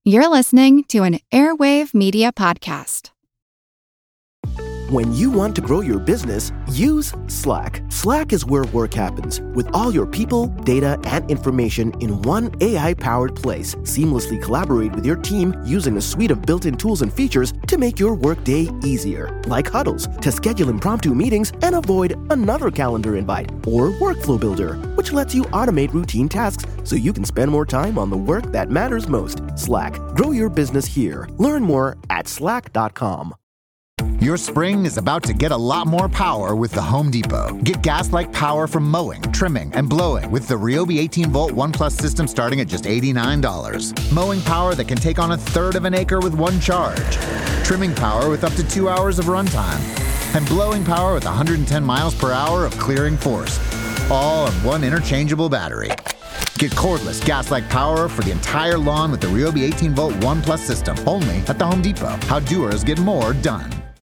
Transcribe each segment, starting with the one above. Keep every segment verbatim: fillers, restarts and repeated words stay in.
You're listening to an Airwave Media Podcast. When you want to grow your business, use Slack. Slack is where work happens, with all your people, data, and information in one A I-powered place. Seamlessly collaborate with your team using a suite of built-in tools and features to make your workday easier, like Huddles to schedule impromptu meetings and avoid another calendar invite, or Workflow Builder, which lets you automate routine tasks so you can spend more time on the work that matters most. Slack. Grow your business here. Learn more at slack dot com. Your spring is about to get a lot more power with the Home Depot. Get gas-like power from mowing, trimming, and blowing with the Ryobi eighteen volt One Plus system starting at just eighty-nine dollars. Mowing power that can take on a third of an acre with one charge. Trimming power with up to two hours of runtime. And blowing power with one hundred ten miles per hour of clearing force. All on one interchangeable battery. Get cordless gas-like power for the entire lawn with the Ryobi eighteen volt One Plus system, only at the Home Depot. How doers get more done.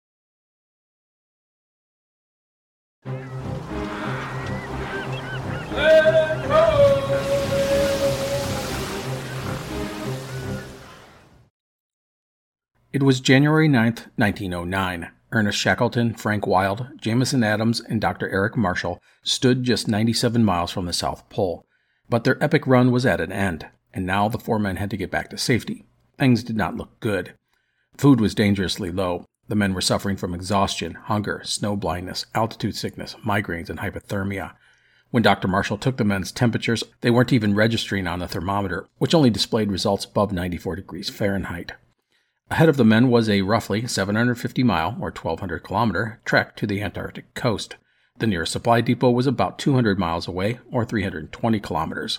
It was January ninth, nineteen oh nine. Ernest Shackleton, Frank Wild, Jameson Adams, and Doctor Eric Marshall stood just ninety-seven miles from the South Pole. But their epic run was at an end, and now the four men had to get back to safety. Things did not look good. Food was dangerously low. The men were suffering from exhaustion, hunger, snow blindness, altitude sickness, migraines, and hypothermia. When Doctor Marshall took the men's temperatures, they weren't even registering on the thermometer, which only displayed results above ninety-four degrees Fahrenheit. Ahead of the men was a roughly seven hundred fifty mile, or twelve hundred kilometer, trek to the Antarctic coast. The nearest supply depot was about two hundred miles away, or three hundred twenty kilometers.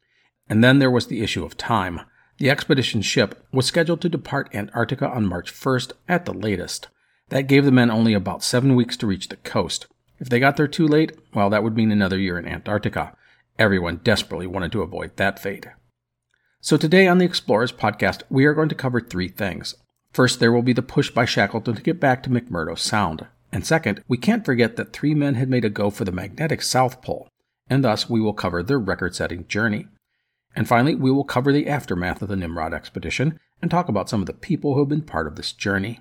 And then there was the issue of time. The expedition ship was scheduled to depart Antarctica on March first at the latest. That gave the men only about seven weeks to reach the coast. If they got there too late, well, that would mean another year in Antarctica. Everyone desperately wanted to avoid that fate. So today on the Explorers podcast, we are going to cover three things. First, there will be the push by Shackleton to get back to McMurdo Sound. And second, we can't forget that three men had made a go for the magnetic South Pole, and thus we will cover their record-setting journey. And finally, we will cover the aftermath of the Nimrod expedition and talk about some of the people who have been part of this journey.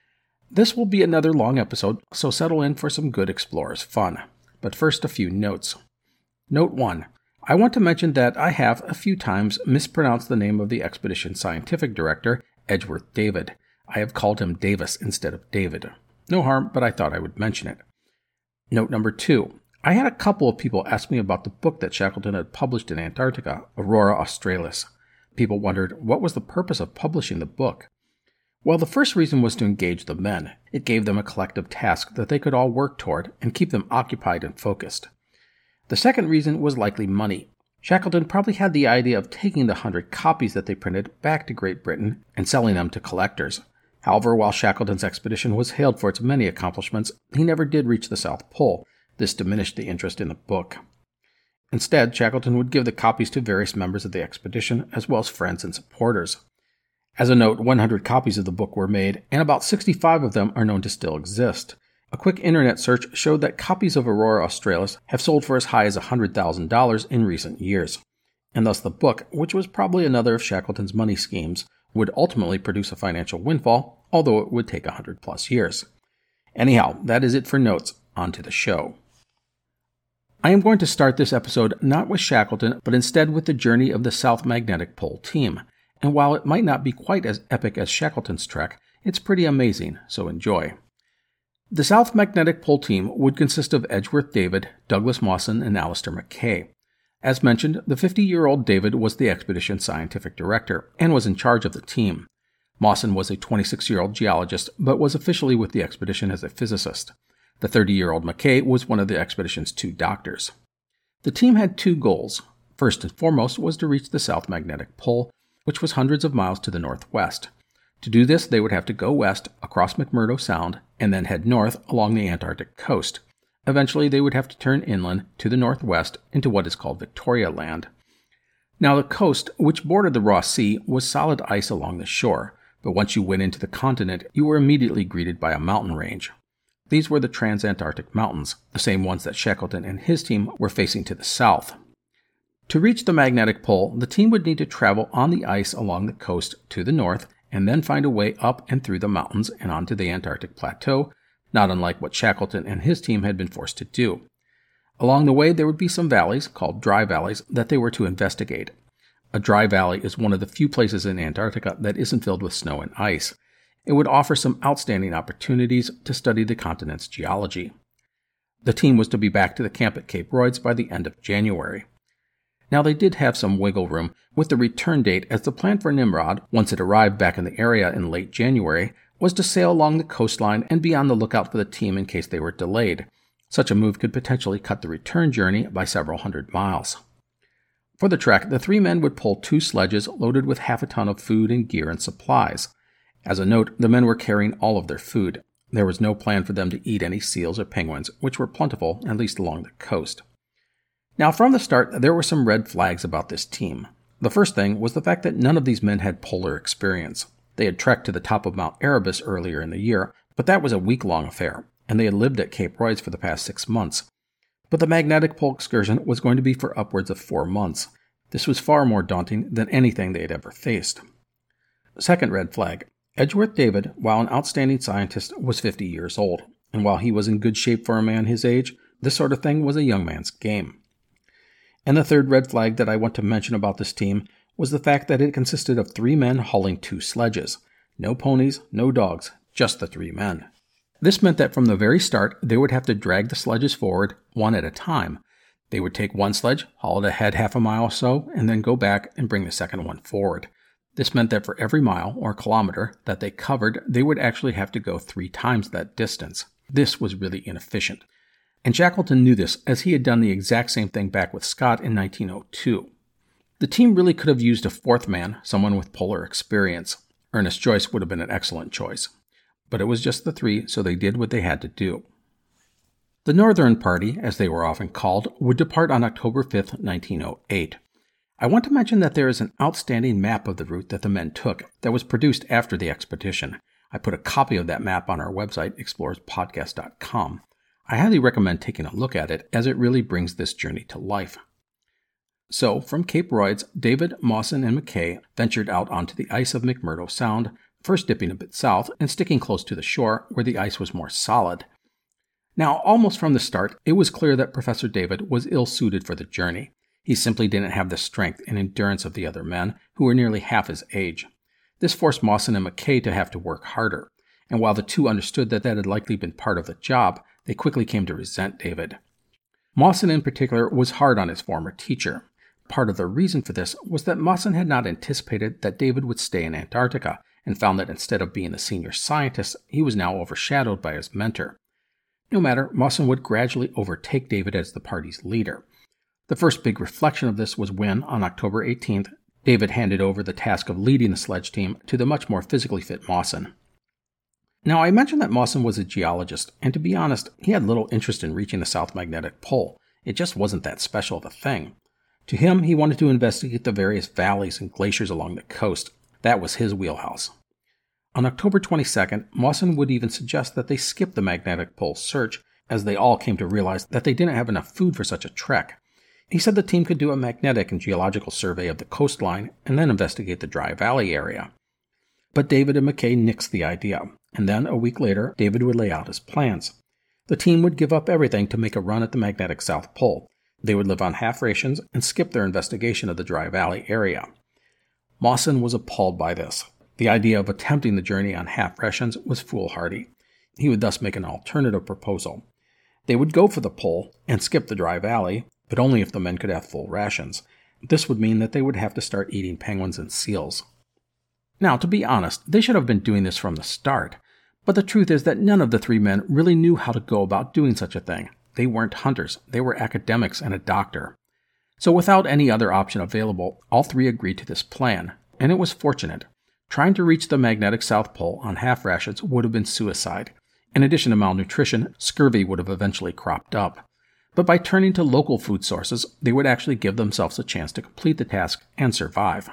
This will be another long episode, so settle in for some good Explorers fun. But first, a few notes. Note one. I want to mention that I have a few times mispronounced the name of the expedition scientific director, Edgeworth David. I have called him Davis instead of David. No harm, but I thought I would mention it. Note number two. I had a couple of people ask me about the book that Shackleton had published in Antarctica, Aurora Australis. People wondered, what was the purpose of publishing the book? Well, the first reason was to engage the men. It gave them a collective task that they could all work toward and keep them occupied and focused. The second reason was likely money. Shackleton probably had the idea of taking the hundred copies that they printed back to Great Britain and selling them to collectors. However, while Shackleton's expedition was hailed for its many accomplishments, he never did reach the South Pole. This diminished the interest in the book. Instead, Shackleton would give the copies to various members of the expedition, as well as friends and supporters. As a note, one hundred copies of the book were made, and about sixty-five of them are known to still exist. A quick internet search showed that copies of Aurora Australis have sold for as high as one hundred thousand dollars in recent years. And thus the book, which was probably another of Shackleton's money schemes, would ultimately produce a financial windfall, although it would take one hundred plus years. Anyhow, that is it for notes. On to the show. I am going to start this episode not with Shackleton, but instead with the journey of the South Magnetic Pole team. And while it might not be quite as epic as Shackleton's trek, it's pretty amazing, so enjoy. The South Magnetic Pole team would consist of Edgeworth David, Douglas Mawson, and Alistair Mackay. As mentioned, the fifty-year-old David was the expedition's scientific director and was in charge of the team. Mawson was a twenty-six-year-old geologist, but was officially with the expedition as a physicist. The thirty-year-old Mackay was one of the expedition's two doctors. The team had two goals. First and foremost was to reach the South Magnetic Pole, which was hundreds of miles to the northwest. To do this, they would have to go west across McMurdo Sound and then head north along the Antarctic coast. Eventually, they would have to turn inland to the northwest into what is called Victoria Land. Now, the coast, which bordered the Ross Sea, was solid ice along the shore, but once you went into the continent, you were immediately greeted by a mountain range. These were the Transantarctic Mountains, the same ones that Shackleton and his team were facing to the south. To reach the magnetic pole, the team would need to travel on the ice along the coast to the north, and then find a way up and through the mountains and onto the Antarctic plateau, not unlike what Shackleton and his team had been forced to do. Along the way, there would be some valleys, called dry valleys, that they were to investigate. A dry valley is one of the few places in Antarctica that isn't filled with snow and ice. It would offer some outstanding opportunities to study the continent's geology. The team was to be back to the camp at Cape Royds by the end of January. Now, they did have some wiggle room with the return date, as the plan for Nimrod, once it arrived back in the area in late January, was to sail along the coastline and be on the lookout for the team in case they were delayed. Such a move could potentially cut the return journey by several hundred miles. For the trek, the three men would pull two sledges loaded with half a ton of food and gear and supplies. As a note, the men were carrying all of their food. There was no plan for them to eat any seals or penguins, which were plentiful, at least along the coast. Now, from the start, there were some red flags about this team. The first thing was the fact that none of these men had polar experience. They had trekked to the top of Mount Erebus earlier in the year, but that was a week-long affair, and they had lived at Cape Royds for the past six months. But the magnetic pole excursion was going to be for upwards of four months. This was far more daunting than anything they had ever faced. Second red flag. Edgeworth David, while an outstanding scientist, was fifty years old, and while he was in good shape for a man his age, this sort of thing was a young man's game. And the third red flag that I want to mention about this team was the fact that it consisted of three men hauling two sledges. No ponies, no dogs, just the three men. This meant that from the very start, they would have to drag the sledges forward one at a time. They would take one sledge, haul it ahead half a mile or so, and then go back and bring the second one forward. This meant that for every mile or kilometer that they covered, they would actually have to go three times that distance. This was really inefficient. And Shackleton knew this, as he had done the exact same thing back with Scott in nineteen oh two. The team really could have used a fourth man, someone with polar experience. Ernest Joyce would have been an excellent choice. But it was just the three, so they did what they had to do. The Northern Party, as they were often called, would depart on October fifth, nineteen oh eight. I want to mention that there is an outstanding map of the route that the men took that was produced after the expedition. I put a copy of that map on our website, explorers podcast dot com. I highly recommend taking a look at it, as it really brings this journey to life. So, from Cape Royds, David, Mawson, and McKay ventured out onto the ice of McMurdo Sound, first dipping a bit south and sticking close to the shore where the ice was more solid. Now, almost from the start, it was clear that Professor David was ill-suited for the journey. He simply didn't have the strength and endurance of the other men, who were nearly half his age. This forced Mawson and McKay to have to work harder, and while the two understood that that had likely been part of the job, they quickly came to resent David. Mawson in particular was hard on his former teacher. Part of the reason for this was that Mawson had not anticipated that David would stay in Antarctica, and found that instead of being the senior scientist, he was now overshadowed by his mentor. No matter, Mawson would gradually overtake David as the party's leader. The first big reflection of this was when, on October eighteenth, David handed over the task of leading the sledge team to the much more physically fit Mawson. Now, I mentioned that Mawson was a geologist, and to be honest, he had little interest in reaching the South Magnetic Pole. It just wasn't that special of a thing. To him, he wanted to investigate the various valleys and glaciers along the coast. That was his wheelhouse. On October twenty-second, Mawson would even suggest that they skip the magnetic pole search, as they all came to realize that they didn't have enough food for such a trek. He said the team could do a magnetic and geological survey of the coastline and then investigate the dry valley area. But David and McKay nixed the idea, and then a week later, David would lay out his plans. The team would give up everything to make a run at the magnetic South Pole. They would live on half rations and skip their investigation of the dry valley area. Mawson was appalled by this. The idea of attempting the journey on half rations was foolhardy. He would thus make an alternative proposal. They would go for the pole and skip the dry valley, but only if the men could have full rations. This would mean that they would have to start eating penguins and seals. Now, to be honest, they should have been doing this from the start, but the truth is that none of the three men really knew how to go about doing such a thing. They weren't hunters, they were academics and a doctor. So without any other option available, all three agreed to this plan, and it was fortunate. Trying to reach the magnetic South Pole on half rations would have been suicide. In addition to malnutrition, scurvy would have eventually cropped up. But by turning to local food sources, they would actually give themselves a chance to complete the task and survive.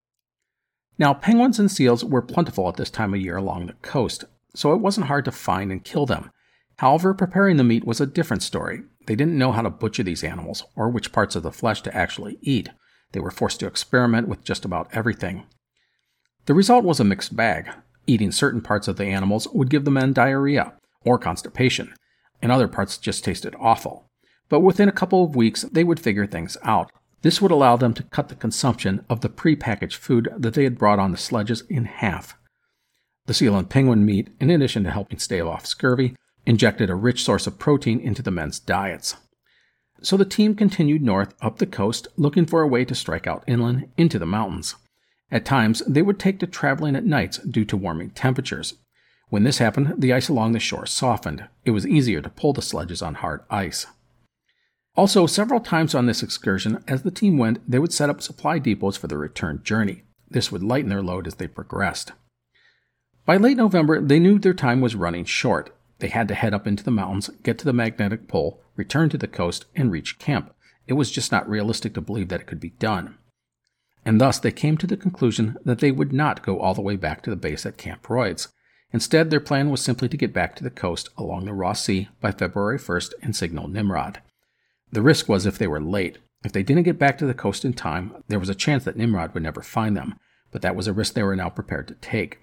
Now, penguins and seals were plentiful at this time of year along the coast, so it wasn't hard to find and kill them. However, preparing the meat was a different story. They didn't know how to butcher these animals or which parts of the flesh to actually eat. They were forced to experiment with just about everything. The result was a mixed bag. Eating certain parts of the animals would give the men diarrhea or constipation, and other parts just tasted awful. But within a couple of weeks, they would figure things out. This would allow them to cut the consumption of the pre-packaged food that they had brought on the sledges in half. The seal and penguin meat, in addition to helping stave off scurvy, injected a rich source of protein into the men's diets. So the team continued north up the coast, looking for a way to strike out inland into the mountains. At times, they would take to traveling at nights due to warming temperatures. When this happened, the ice along the shore softened. It was easier to pull the sledges on hard ice. Also, several times on this excursion, as the team went, they would set up supply depots for the return journey. This would lighten their load as they progressed. By late November, they knew their time was running short. They had to head up into the mountains, get to the magnetic pole, return to the coast, and reach camp. It was just not realistic to believe that it could be done. And thus they came to the conclusion that they would not go all the way back to the base at Camp Royds. Instead, their plan was simply to get back to the coast along the Ross Sea by February first and signal Nimrod. The risk was if they were late. If they didn't get back to the coast in time, there was a chance that Nimrod would never find them, but that was a risk they were now prepared to take.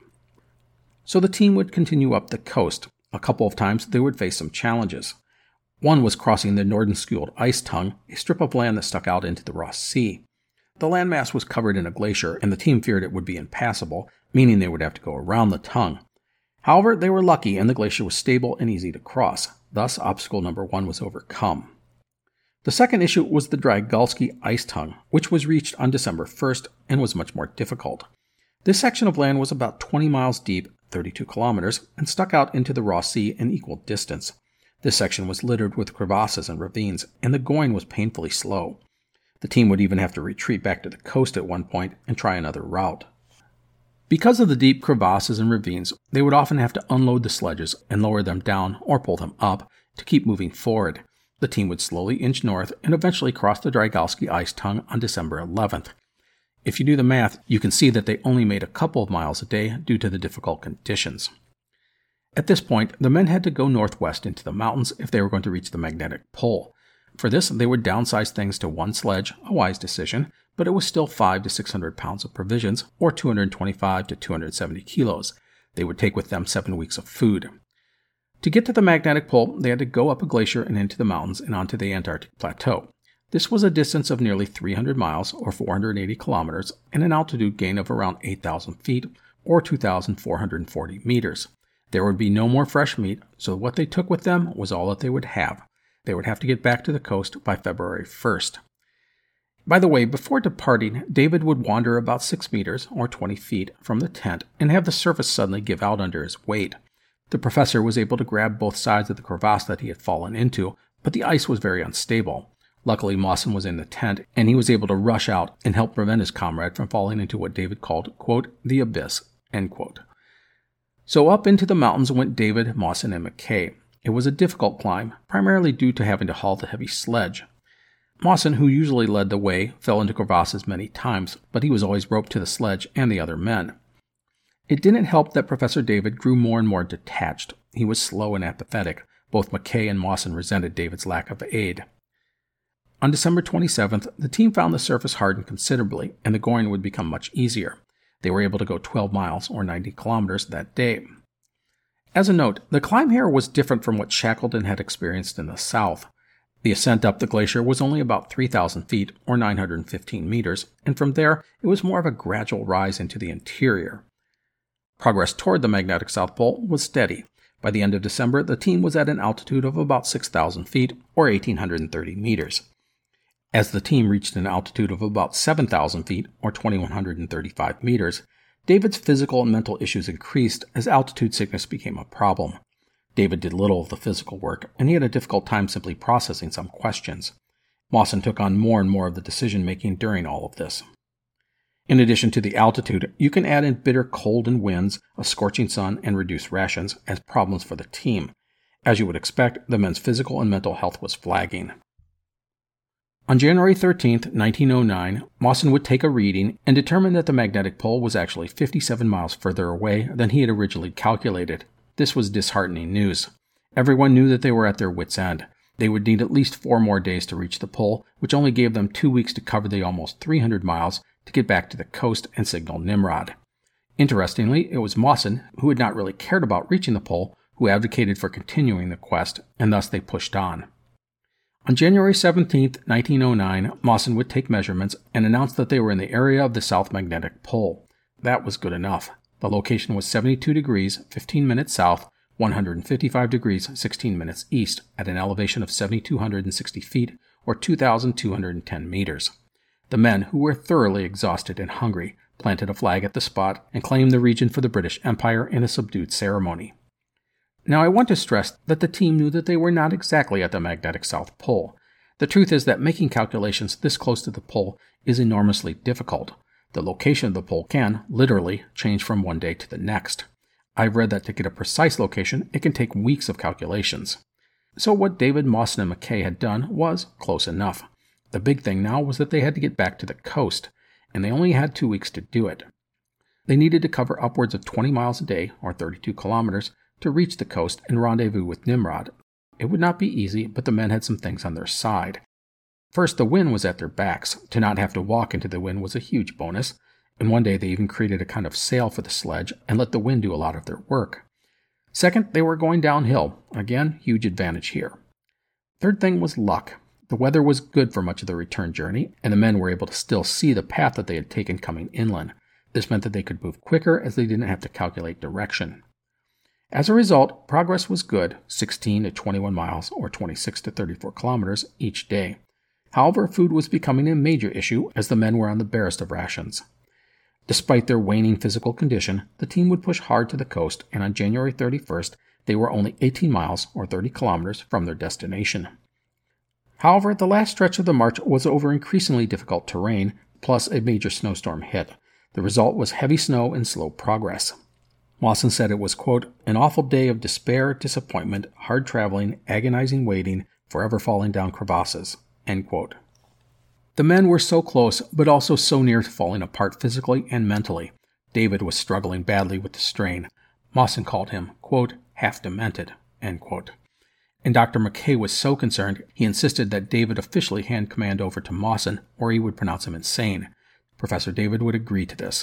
So the team would continue up the coast. A couple of times they would face some challenges. One was crossing the Nordenskjold ice tongue, a strip of land that stuck out into the Ross Sea. The landmass was covered in a glacier, and the team feared it would be impassable, meaning they would have to go around the tongue. However, they were lucky, and the glacier was stable and easy to cross. Thus, obstacle number one was overcome. The second issue was the Drygalski ice tongue, which was reached on December first and was much more difficult. This section of land was about twenty miles deep, thirty-two kilometers, and stuck out into the Ross Sea in equal distance. This section was littered with crevasses and ravines, and the going was painfully slow. The team would even have to retreat back to the coast at one point and try another route. Because of the deep crevasses and ravines, they would often have to unload the sledges and lower them down or pull them up to keep moving forward. The team would slowly inch north and eventually cross the Drygalski ice tongue on December eleventh. If you do the math, you can see that they only made a couple of miles a day due to the difficult conditions. At this point, the men had to go northwest into the mountains if they were going to reach the magnetic pole. For this, they would downsize things to one sledge, a wise decision, but it was still five to six hundred pounds of provisions, or two hundred twenty-five to two hundred seventy kilos. They would take with them seven weeks of food. To get to the magnetic pole, they had to go up a glacier and into the mountains and onto the Antarctic Plateau. This was a distance of nearly three hundred miles, or four hundred eighty kilometers, and an altitude gain of around eight thousand feet, or two thousand four hundred forty meters. There would be no more fresh meat, so what they took with them was all that they would have. They would have to get back to the coast by February first. By the way, before departing, David would wander about six meters, or twenty feet, from the tent and have the surface suddenly give out under his weight. The professor was able to grab both sides of the crevasse that he had fallen into, but the ice was very unstable. Luckily, Mawson was in the tent, and he was able to rush out and help prevent his comrade from falling into what David called, quote, the abyss, end quote. So up into the mountains went David, Mawson, and McKay. It was a difficult climb, primarily due to having to haul the heavy sledge. Mawson, who usually led the way, fell into crevasses many times, but he was always roped to the sledge and the other men. It didn't help that Professor David grew more and more detached. He was slow and apathetic. Both McKay and Mawson resented David's lack of aid. On December twenty-seventh, the team found the surface hardened considerably, and the going would become much easier. They were able to go twelve miles, or ninety kilometers, that day. As a note, the climb here was different from what Shackleton had experienced in the south. The ascent up the glacier was only about three thousand feet, or nine hundred fifteen meters, and from there it was more of a gradual rise into the interior. Progress toward the magnetic South Pole was steady. By the end of December, the team was at an altitude of about six thousand feet, or one thousand eight hundred thirty meters. As the team reached an altitude of about seven thousand feet, or two thousand one hundred thirty-five meters, David's physical and mental issues increased as altitude sickness became a problem. David did little of the physical work, and he had a difficult time simply processing some questions. Mawson took on more and more of the decision-making during all of this. In addition to the altitude, you can add in bitter cold and winds, a scorching sun, and reduced rations as problems for the team. As you would expect, the men's physical and mental health was flagging. On January thirteenth, nineteen oh nine, Mawson would take a reading and determine that the magnetic pole was actually fifty-seven miles further away than he had originally calculated. This was disheartening news. Everyone knew that they were at their wits' end. They would need at least four more days to reach the pole, which only gave them two weeks to cover the almost three hundred miles to get back to the coast and signal Nimrod. Interestingly, it was Mawson, who had not really cared about reaching the pole, who advocated for continuing the quest, and thus they pushed on. On January seventeenth, nineteen oh nine, Mawson would take measurements and announce that they were in the area of the South Magnetic Pole. That was good enough. The location was seventy-two degrees, fifteen minutes south, one hundred fifty-five degrees, sixteen minutes east, at an elevation of seven thousand two hundred sixty feet, or two thousand two hundred ten meters. The men, who were thoroughly exhausted and hungry, planted a flag at the spot and claimed the region for the British Empire in a subdued ceremony. Now, I want to stress that the team knew that they were not exactly at the magnetic South Pole. The truth is that making calculations this close to the pole is enormously difficult. The location of the pole can, literally, change from one day to the next. I've read that to get a precise location, it can take weeks of calculations. So what David, Mawson, and Mackay had done was close enough. The big thing now was that they had to get back to the coast, and they only had two weeks to do it. They needed to cover upwards of twenty miles a day, or thirty-two kilometers, to reach the coast and rendezvous with Nimrod. It would not be easy, but the men had some things on their side. First, the wind was at their backs. To not have to walk into the wind was a huge bonus, and one day they even created a kind of sail for the sledge and let the wind do a lot of their work. Second, they were going downhill. Again, huge advantage here. Third thing was luck. The weather was good for much of the return journey, and the men were able to still see the path that they had taken coming inland. This meant that they could move quicker as they didn't have to calculate direction. As a result, progress was good, sixteen to twenty-one miles or twenty-six to thirty-four kilometers each day. However, food was becoming a major issue as the men were on the barest of rations. Despite their waning physical condition, the team would push hard to the coast, and on January thirty-first, they were only eighteen miles or thirty kilometers from their destination. However, the last stretch of the march was over increasingly difficult terrain, plus a major snowstorm hit. The result was heavy snow and slow progress. Mawson said it was, quote, an awful day of despair, disappointment, hard traveling, agonizing waiting, forever falling down crevasses, end quote. The men were so close, but also so near to falling apart physically and mentally. David was struggling badly with the strain. Mawson called him, quote, half demented, end quote. And Doctor Mackay was so concerned, he insisted that David officially hand command over to Mawson, or he would pronounce him insane. Professor David would agree to this.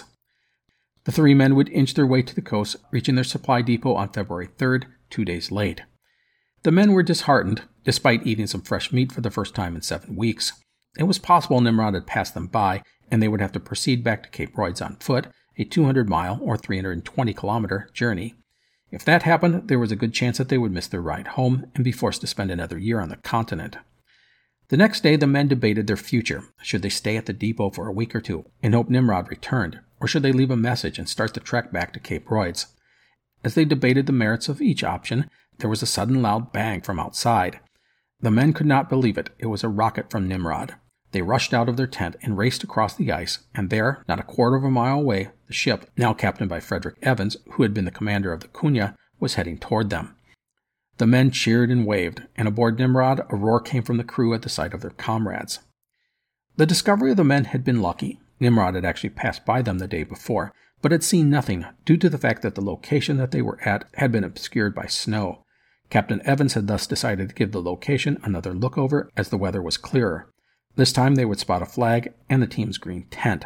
The three men would inch their way to the coast, reaching their supply depot on February third, two days late. The men were disheartened, despite eating some fresh meat for the first time in seven weeks. It was possible Nimrod had passed them by, and they would have to proceed back to Cape Royds on foot, a two hundred mile or three hundred twenty kilometer journey. If that happened, there was a good chance that they would miss their ride home and be forced to spend another year on the continent. The next day, the men debated their future. Should they stay at the depot for a week or two and hope Nimrod returned, or should they leave a message and start the trek back to Cape Royds? As they debated the merits of each option, there was a sudden loud bang from outside. The men could not believe it. It was a rocket from Nimrod. They rushed out of their tent and raced across the ice, and there, not a quarter of a mile away, the ship, now captained by Frederick Evans, who had been the commander of the Cunha, was heading toward them. The men cheered and waved, and aboard Nimrod, a roar came from the crew at the sight of their comrades. The discovery of the men had been lucky. Nimrod had actually passed by them the day before, but had seen nothing due to the fact that the location that they were at had been obscured by snow. Captain Evans had thus decided to give the location another look over as the weather was clearer. This time they would spot a flag and the team's green tent.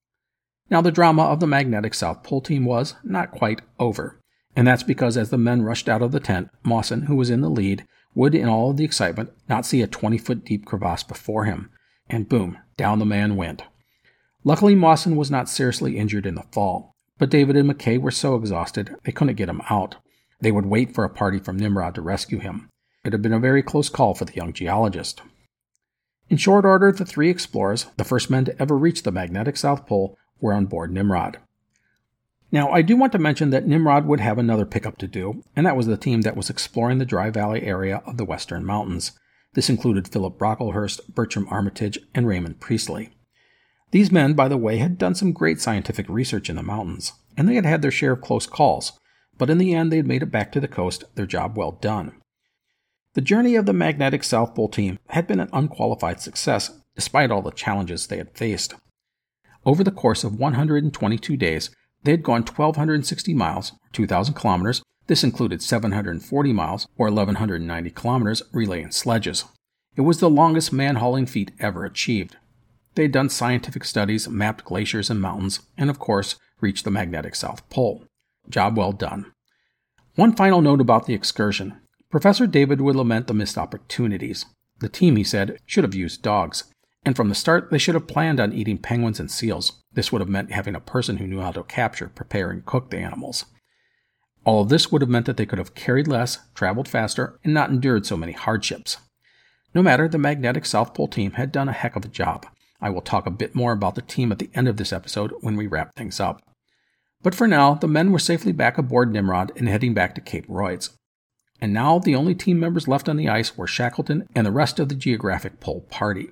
Now the drama of the magnetic South Pole team was not quite over, and that's because as the men rushed out of the tent, Mawson, who was in the lead, would, in all of the excitement, not see a twenty-foot deep crevasse before him, and boom, down the man went. Luckily, Mawson was not seriously injured in the fall, but David and Mackay were so exhausted they couldn't get him out. They would wait for a party from Nimrod to rescue him. It had been a very close call for the young geologist. In short order, the three explorers, the first men to ever reach the magnetic South Pole, were on board Nimrod. Now, I do want to mention that Nimrod would have another pickup to do, and that was the team that was exploring the Dry Valley area of the Western Mountains. This included Philip Brocklehurst, Bertram Armitage, and Raymond Priestley. These men, by the way, had done some great scientific research in the mountains, and they had had their share of close calls, but in the end they had made it back to the coast, their job well done. The journey of the magnetic South Pole team had been an unqualified success, despite all the challenges they had faced. Over the course of one hundred twenty-two days, they had gone one thousand two hundred sixty miles, or two thousand kilometers, This included seven hundred forty miles, or eleven ninety kilometers, relaying sledges. It was the longest man-hauling feat ever achieved. They had done scientific studies, mapped glaciers and mountains, and of course, reached the magnetic South Pole. Job well done. One final note about the excursion. Professor David would lament the missed opportunities. The team, he said, should have used dogs. And from the start, they should have planned on eating penguins and seals. This would have meant having a person who knew how to capture, prepare, and cook the animals. All of this would have meant that they could have carried less, traveled faster, and not endured so many hardships. No matter, the magnetic South Pole team had done a heck of a job. I will talk a bit more about the team at the end of this episode when we wrap things up. But for now, the men were safely back aboard Nimrod and heading back to Cape Royds. And now the only team members left on the ice were Shackleton and the rest of the Geographic Pole Party.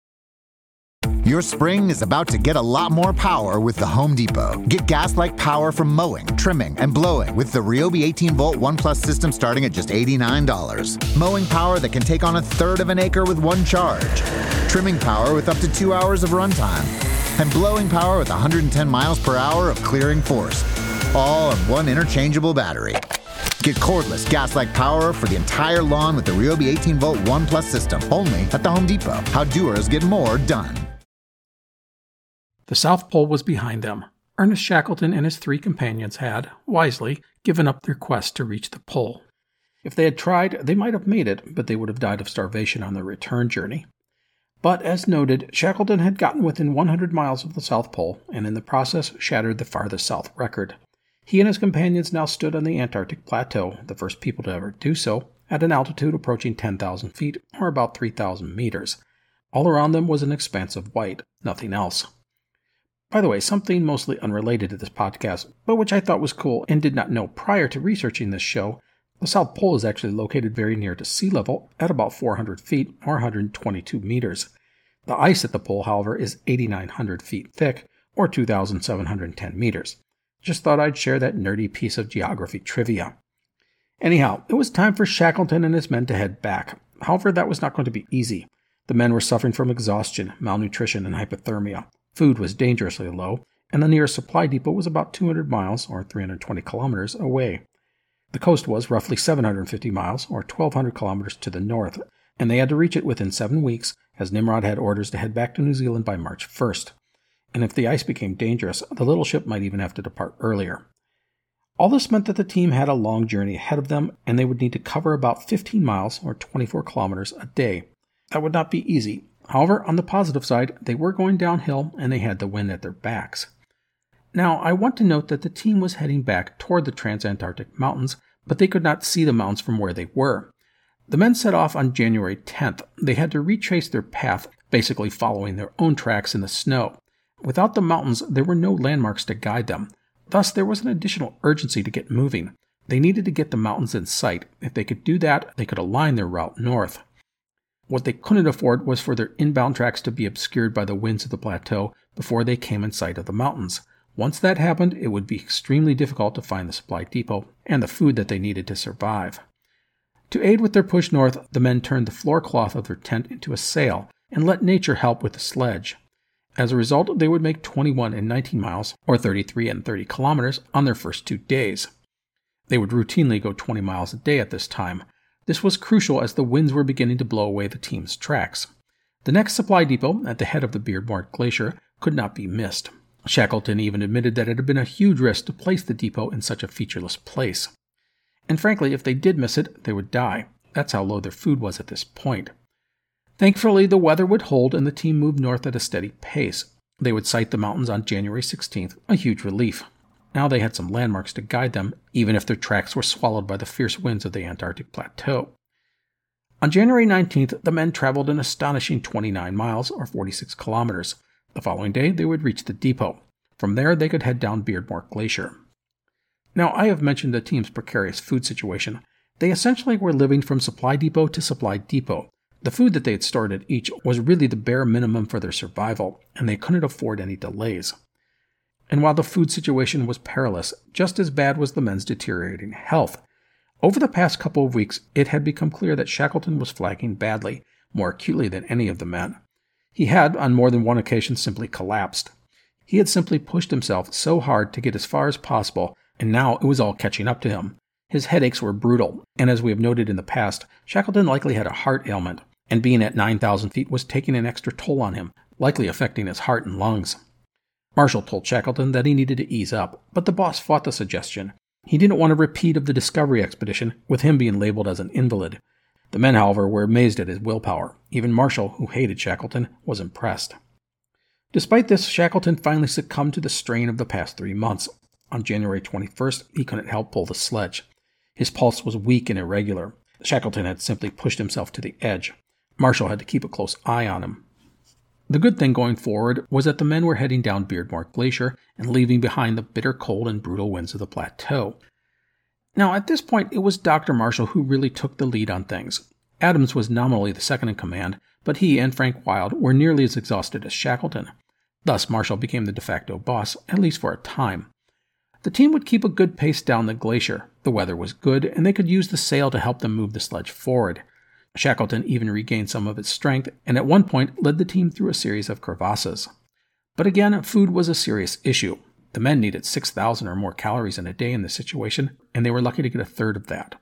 Your spring is about to get a lot more power with the Home Depot. Get gas-like power from mowing, trimming, and blowing with the Ryobi eighteen volt One Plus system starting at just eighty-nine dollars. Mowing power that can take on a third of an acre with one charge. Trimming power with up to two hours of runtime. And blowing power with one hundred ten miles per hour of clearing force. All on one interchangeable battery. Get cordless, gas-like power for the entire lawn with the Ryobi eighteen volt One Plus system, only at the Home Depot. How doers get more done. The South Pole was behind them. Ernest Shackleton and his three companions had, wisely, given up their quest to reach the pole. If they had tried, they might have made it, but they would have died of starvation on their return journey. But, as noted, Shackleton had gotten within one hundred miles of the South Pole, and in the process shattered the farthest south record. He and his companions now stood on the Antarctic Plateau, the first people to ever do so, at an altitude approaching ten thousand feet, or about three thousand meters. All around them was an expanse of white, nothing else. By the way, something mostly unrelated to this podcast, but which I thought was cool and did not know prior to researching this show, the South Pole is actually located very near to sea level at about four hundred feet, or one hundred twenty-two meters. The ice at the pole, however, is eighty-nine hundred feet thick, or two thousand seven hundred ten meters. Just thought I'd share that nerdy piece of geography trivia. Anyhow, it was time for Shackleton and his men to head back. However, that was not going to be easy. The men were suffering from exhaustion, malnutrition, and hypothermia. Food was dangerously low, and the nearest supply depot was about two hundred miles, or three hundred twenty kilometers, away. The coast was roughly seven hundred fifty miles, or twelve hundred kilometers to the north, and they had to reach it within seven weeks, as Nimrod had orders to head back to New Zealand by March first. And if the ice became dangerous, the little ship might even have to depart earlier. All this meant that the team had a long journey ahead of them, and they would need to cover about fifteen miles, or twenty-four kilometers, a day. That would not be easy. However, on the positive side, they were going downhill, and they had the wind at their backs. Now, I want to note that the team was heading back toward the Transantarctic Mountains, but they could not see the mountains from where they were. The men set off on January tenth. They had to retrace their path, basically following their own tracks in the snow. Without the mountains, there were no landmarks to guide them. Thus, there was an additional urgency to get moving. They needed to get the mountains in sight. If they could do that, they could align their route north. What they couldn't afford was for their inbound tracks to be obscured by the winds of the plateau before they came in sight of the mountains. Once that happened, it would be extremely difficult to find the supply depot and the food that they needed to survive. To aid with their push north, the men turned the floor cloth of their tent into a sail and let nature help with the sledge. As a result, they would make twenty-one and nineteen miles, or thirty-three and thirty kilometers, on their first two days. They would routinely go twenty miles a day at this time. This was crucial as the winds were beginning to blow away the team's tracks. The next supply depot, at the head of the Beardmore Glacier, could not be missed. Shackleton even admitted that it had been a huge risk to place the depot in such a featureless place. And frankly, if they did miss it, they would die. That's how low their food was at this point. Thankfully, the weather would hold and the team moved north at a steady pace. They would sight the mountains on January sixteenth, a huge relief. Now they had some landmarks to guide them, even if their tracks were swallowed by the fierce winds of the Antarctic Plateau. On January nineteenth, the men traveled an astonishing twenty-nine miles, or forty-six kilometers. The following day, they would reach the depot. From there, they could head down Beardmore Glacier. Now, I have mentioned the team's precarious food situation. They essentially were living from supply depot to supply depot. The food that they had stored at each was really the bare minimum for their survival, and they couldn't afford any delays. And while the food situation was perilous, just as bad was the men's deteriorating health. Over the past couple of weeks, it had become clear that Shackleton was flagging badly, more acutely than any of the men. He had, on more than one occasion, simply collapsed. He had simply pushed himself so hard to get as far as possible, and now it was all catching up to him. His headaches were brutal, and as we have noted in the past, Shackleton likely had a heart ailment, and being at nine thousand feet was taking an extra toll on him, likely affecting his heart and lungs. Marshall told Shackleton that he needed to ease up, but the boss fought the suggestion. He didn't want a repeat of the Discovery expedition, with him being labeled as an invalid. The men, however, were amazed at his willpower. Even Marshall, who hated Shackleton, was impressed. Despite this, Shackleton finally succumbed to the strain of the past three months. On January twenty-first, he couldn't help pull the sledge. His pulse was weak and irregular. Shackleton had simply pushed himself to the edge. Marshall had to keep a close eye on him. The good thing going forward was that the men were heading down Beardmore Glacier and leaving behind the bitter cold and brutal winds of the plateau. Now, at this point, it was Doctor Marshall who really took the lead on things. Adams was nominally the second in command, but he and Frank Wild were nearly as exhausted as Shackleton. Thus, Marshall became the de facto boss, at least for a time. The team would keep a good pace down the glacier. The weather was good, and they could use the sail to help them move the sledge forward. Shackleton even regained some of its strength, and at one point led the team through a series of crevasses. But again, food was a serious issue. The men needed six thousand or more calories in a day in this situation, and they were lucky to get a third of that.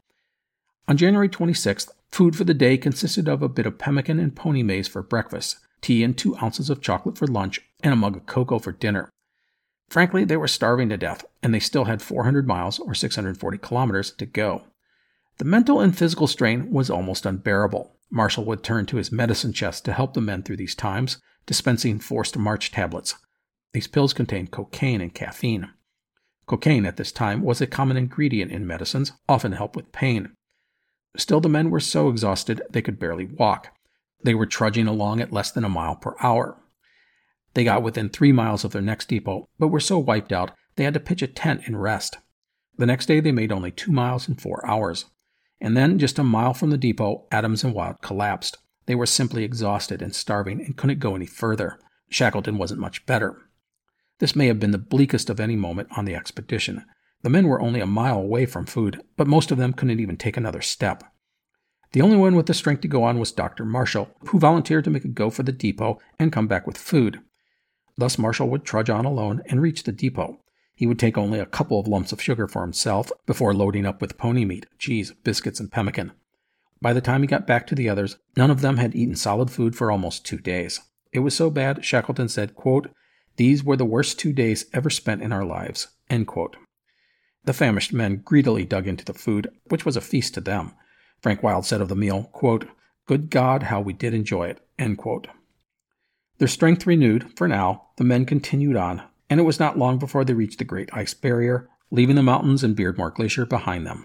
On January twenty-sixth, food for the day consisted of a bit of pemmican and pony maize for breakfast, tea and two ounces of chocolate for lunch, and a mug of cocoa for dinner. Frankly, they were starving to death, and they still had four hundred miles, or six hundred forty kilometers, to go. The mental and physical strain was almost unbearable. Marshall would turn to his medicine chest to help the men through these times, dispensing forced march tablets. These pills contained cocaine and caffeine. Cocaine at this time was a common ingredient in medicines, often to help with pain. Still, the men were so exhausted they could barely walk. They were trudging along at less than a mile per hour. They got within three miles of their next depot, but were so wiped out they had to pitch a tent and rest. The next day they made only two miles in four hours. And then, just a mile from the depot, Adams and Wild collapsed. They were simply exhausted and starving and couldn't go any further. Shackleton wasn't much better. This may have been the bleakest of any moment on the expedition. The men were only a mile away from food, but most of them couldn't even take another step. The only one with the strength to go on was Doctor Marshall, who volunteered to make a go for the depot and come back with food. Thus Marshall would trudge on alone and reach the depot. He would take only a couple of lumps of sugar for himself before loading up with pony meat, cheese, biscuits, and pemmican. By the time he got back to the others, none of them had eaten solid food for almost two days. It was so bad, Shackleton said, quote, "These were the worst two days ever spent in our lives," end quote. The famished men greedily dug into the food, which was a feast to them. Frank Wild said of the meal, quote, "Good God, how we did enjoy it," end quote. Their strength renewed, for now, the men continued on, and it was not long before they reached the Great Ice Barrier, leaving the mountains and Beardmore Glacier behind them.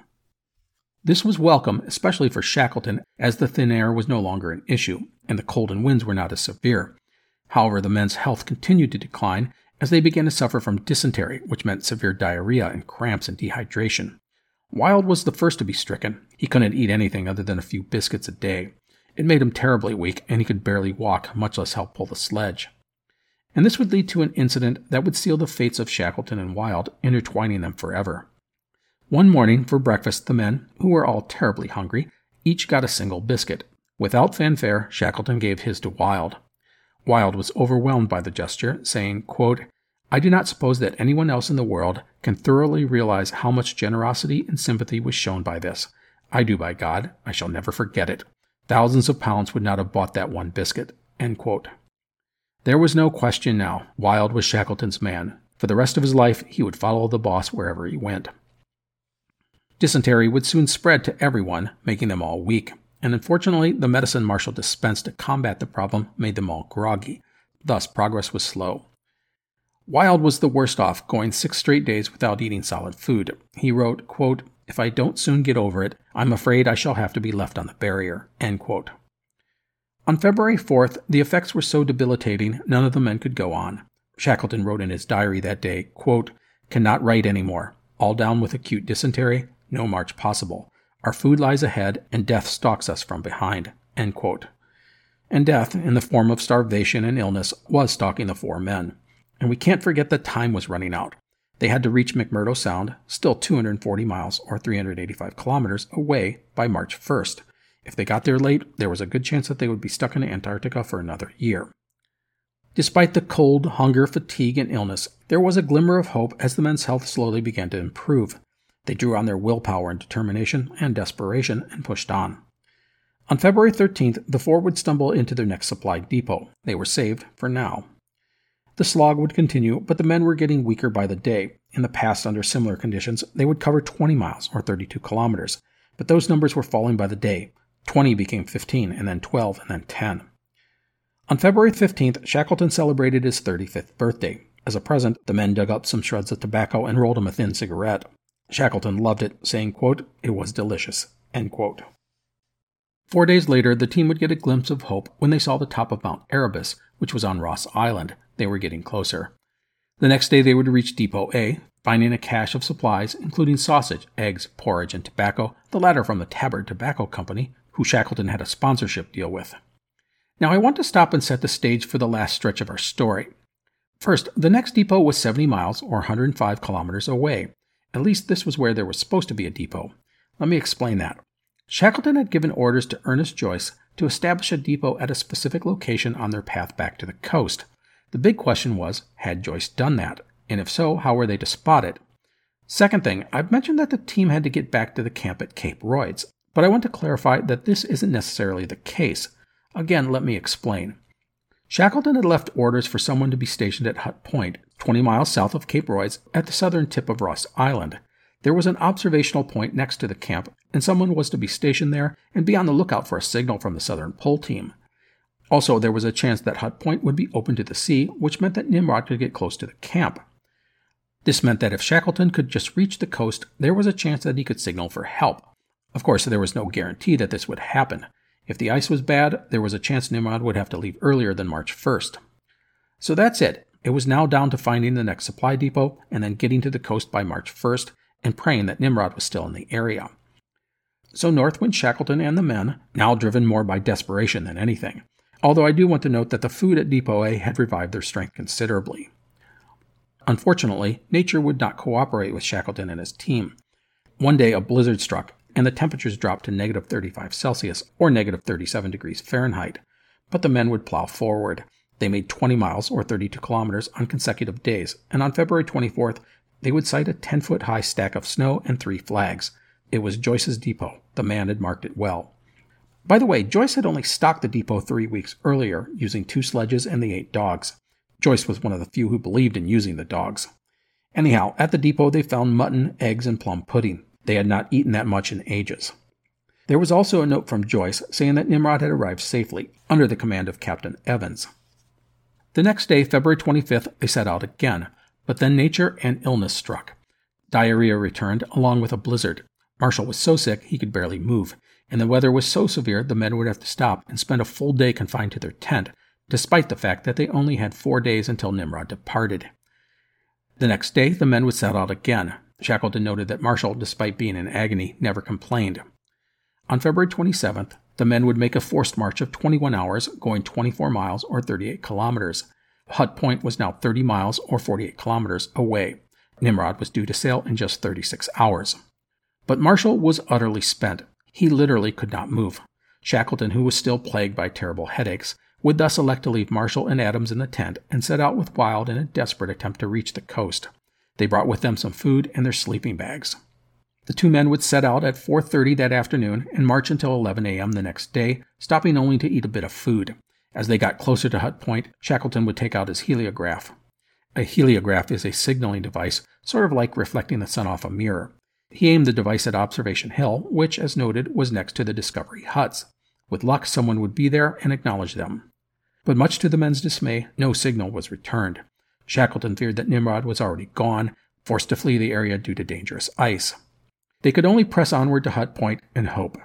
This was welcome, especially for Shackleton, as the thin air was no longer an issue, and the cold and winds were not as severe. However, the men's health continued to decline as they began to suffer from dysentery, which meant severe diarrhea and cramps and dehydration. Wild was the first to be stricken. He couldn't eat anything other than a few biscuits a day. It made him terribly weak, and he could barely walk, much less help pull the sledge. And this would lead to an incident that would seal the fates of Shackleton and Wild, intertwining them forever. One morning, for breakfast, the men, who were all terribly hungry, each got a single biscuit. Without fanfare, Shackleton gave his to Wild. Wild was overwhelmed by the gesture, saying, quote, "I do not suppose that anyone else in the world can thoroughly realize how much generosity and sympathy was shown by this. I do, by God. I shall never forget it. Thousands of pounds would not have bought that one biscuit," end quote. There was no question now. Wild was Shackleton's man. For the rest of his life, he would follow the boss wherever he went. Dysentery would soon spread to everyone, making them all weak. And unfortunately, the medicine Marshall dispensed to combat the problem made them all groggy. Thus, progress was slow. Wild was the worst off, going six straight days without eating solid food. He wrote, quote, "If I don't soon get over it, I'm afraid I shall have to be left on the barrier," end quote. On February fourth, the effects were so debilitating, none of the men could go on. Shackleton wrote in his diary that day, quote, "Cannot write anymore. All down with acute dysentery, no march possible. Our food lies ahead, and death stalks us from behind," end quote. And death, in the form of starvation and illness, was stalking the four men. And we can't forget that time was running out. They had to reach McMurdo Sound, still two hundred forty miles or three hundred eighty-five kilometers away, by March first. If they got there late, there was a good chance that they would be stuck in Antarctica for another year. Despite the cold, hunger, fatigue, and illness, there was a glimmer of hope as the men's health slowly began to improve. They drew on their willpower and determination and desperation and pushed on. On February thirteenth, the four would stumble into their next supply depot. They were saved for now. The slog would continue, but the men were getting weaker by the day. In the past, under similar conditions, they would cover twenty miles, or thirty-two kilometers, but those numbers were falling by the day. twenty became fifteen, and then twelve, and then ten. On February fifteenth, Shackleton celebrated his thirty-fifth birthday. As a present, the men dug up some shreds of tobacco and rolled him a thin cigarette. Shackleton loved it, saying, quote, "It was delicious," end quote. Four days later, the team would get a glimpse of hope when they saw the top of Mount Erebus, which was on Ross Island. They were getting closer. The next day they would reach Depot A, finding a cache of supplies, including sausage, eggs, porridge, and tobacco, the latter from the Tabard Tobacco Company, who Shackleton had a sponsorship deal with. Now I want to stop and set the stage for the last stretch of our story. First, the next depot was seventy miles, or one hundred five kilometers away. At least this was where there was supposed to be a depot. Let me explain that. Shackleton had given orders to Ernest Joyce to establish a depot at a specific location on their path back to the coast. The big question was, had Joyce done that? And if so, how were they to spot it? Second thing, I've mentioned that the team had to get back to the camp at Cape Royds, but I want to clarify that this isn't necessarily the case. Again, let me explain. Shackleton had left orders for someone to be stationed at Hut Point, twenty miles south of Cape Royds, at the southern tip of Ross Island. There was an observational point next to the camp, and someone was to be stationed there and be on the lookout for a signal from the Southern Pole team. Also, there was a chance that Hut Point would be open to the sea, which meant that Nimrod could get close to the camp. This meant that if Shackleton could just reach the coast, there was a chance that he could signal for help. Of course, there was no guarantee that this would happen. If the ice was bad, there was a chance Nimrod would have to leave earlier than March first. So that's it. It was now down to finding the next supply depot and then getting to the coast by March first and praying that Nimrod was still in the area. So north went Shackleton and the men, now driven more by desperation than anything. Although I do want to note that the food at Depot A had revived their strength considerably. Unfortunately, nature would not cooperate with Shackleton and his team. One day a blizzard struck, and the temperatures dropped to negative thirty-five Celsius, or negative thirty-seven degrees Fahrenheit. But the men would plow forward. They made twenty miles, or thirty-two kilometers, on consecutive days, and on February twenty-fourth, they would sight a ten-foot-high stack of snow and three flags. It was Joyce's depot. The man had marked it well. By the way, Joyce had only stocked the depot three weeks earlier, using two sledges and the eight dogs. Joyce was one of the few who believed in using the dogs. Anyhow, at the depot they found mutton, eggs, and plum pudding. They had not eaten that much in ages. There was also a note from Joyce saying that Nimrod had arrived safely, under the command of Captain Evans. The next day, February twenty-fifth, they set out again, but then nature and illness struck. Diarrhea returned, along with a blizzard. Marshall was so sick he could barely move, and the weather was so severe the men would have to stop and spend a full day confined to their tent, despite the fact that they only had four days until Nimrod departed. The next day, the men would set out again. Shackleton noted that Marshall, despite being in agony, never complained. On February twenty-seventh, the men would make a forced march of twenty-one hours, going twenty-four miles or thirty-eight kilometers. Hut Point was now thirty miles or forty-eight kilometers away. Nimrod was due to sail in just thirty-six hours. But Marshall was utterly spent. He literally could not move. Shackleton, who was still plagued by terrible headaches, would thus elect to leave Marshall and Adams in the tent and set out with Wild in a desperate attempt to reach the coast. They brought with them some food and their sleeping bags. The two men would set out at four thirty that afternoon and march until eleven a.m. the next day, stopping only to eat a bit of food. As they got closer to Hut Point, Shackleton would take out his heliograph. A heliograph is a signaling device, sort of like reflecting the sun off a mirror. He aimed the device at Observation Hill, which, as noted, was next to the Discovery huts. With luck, someone would be there and acknowledge them. But much to the men's dismay, no signal was returned. Shackleton feared that Nimrod was already gone, forced to flee the area due to dangerous ice. They could only press onward to Hut Point and hope.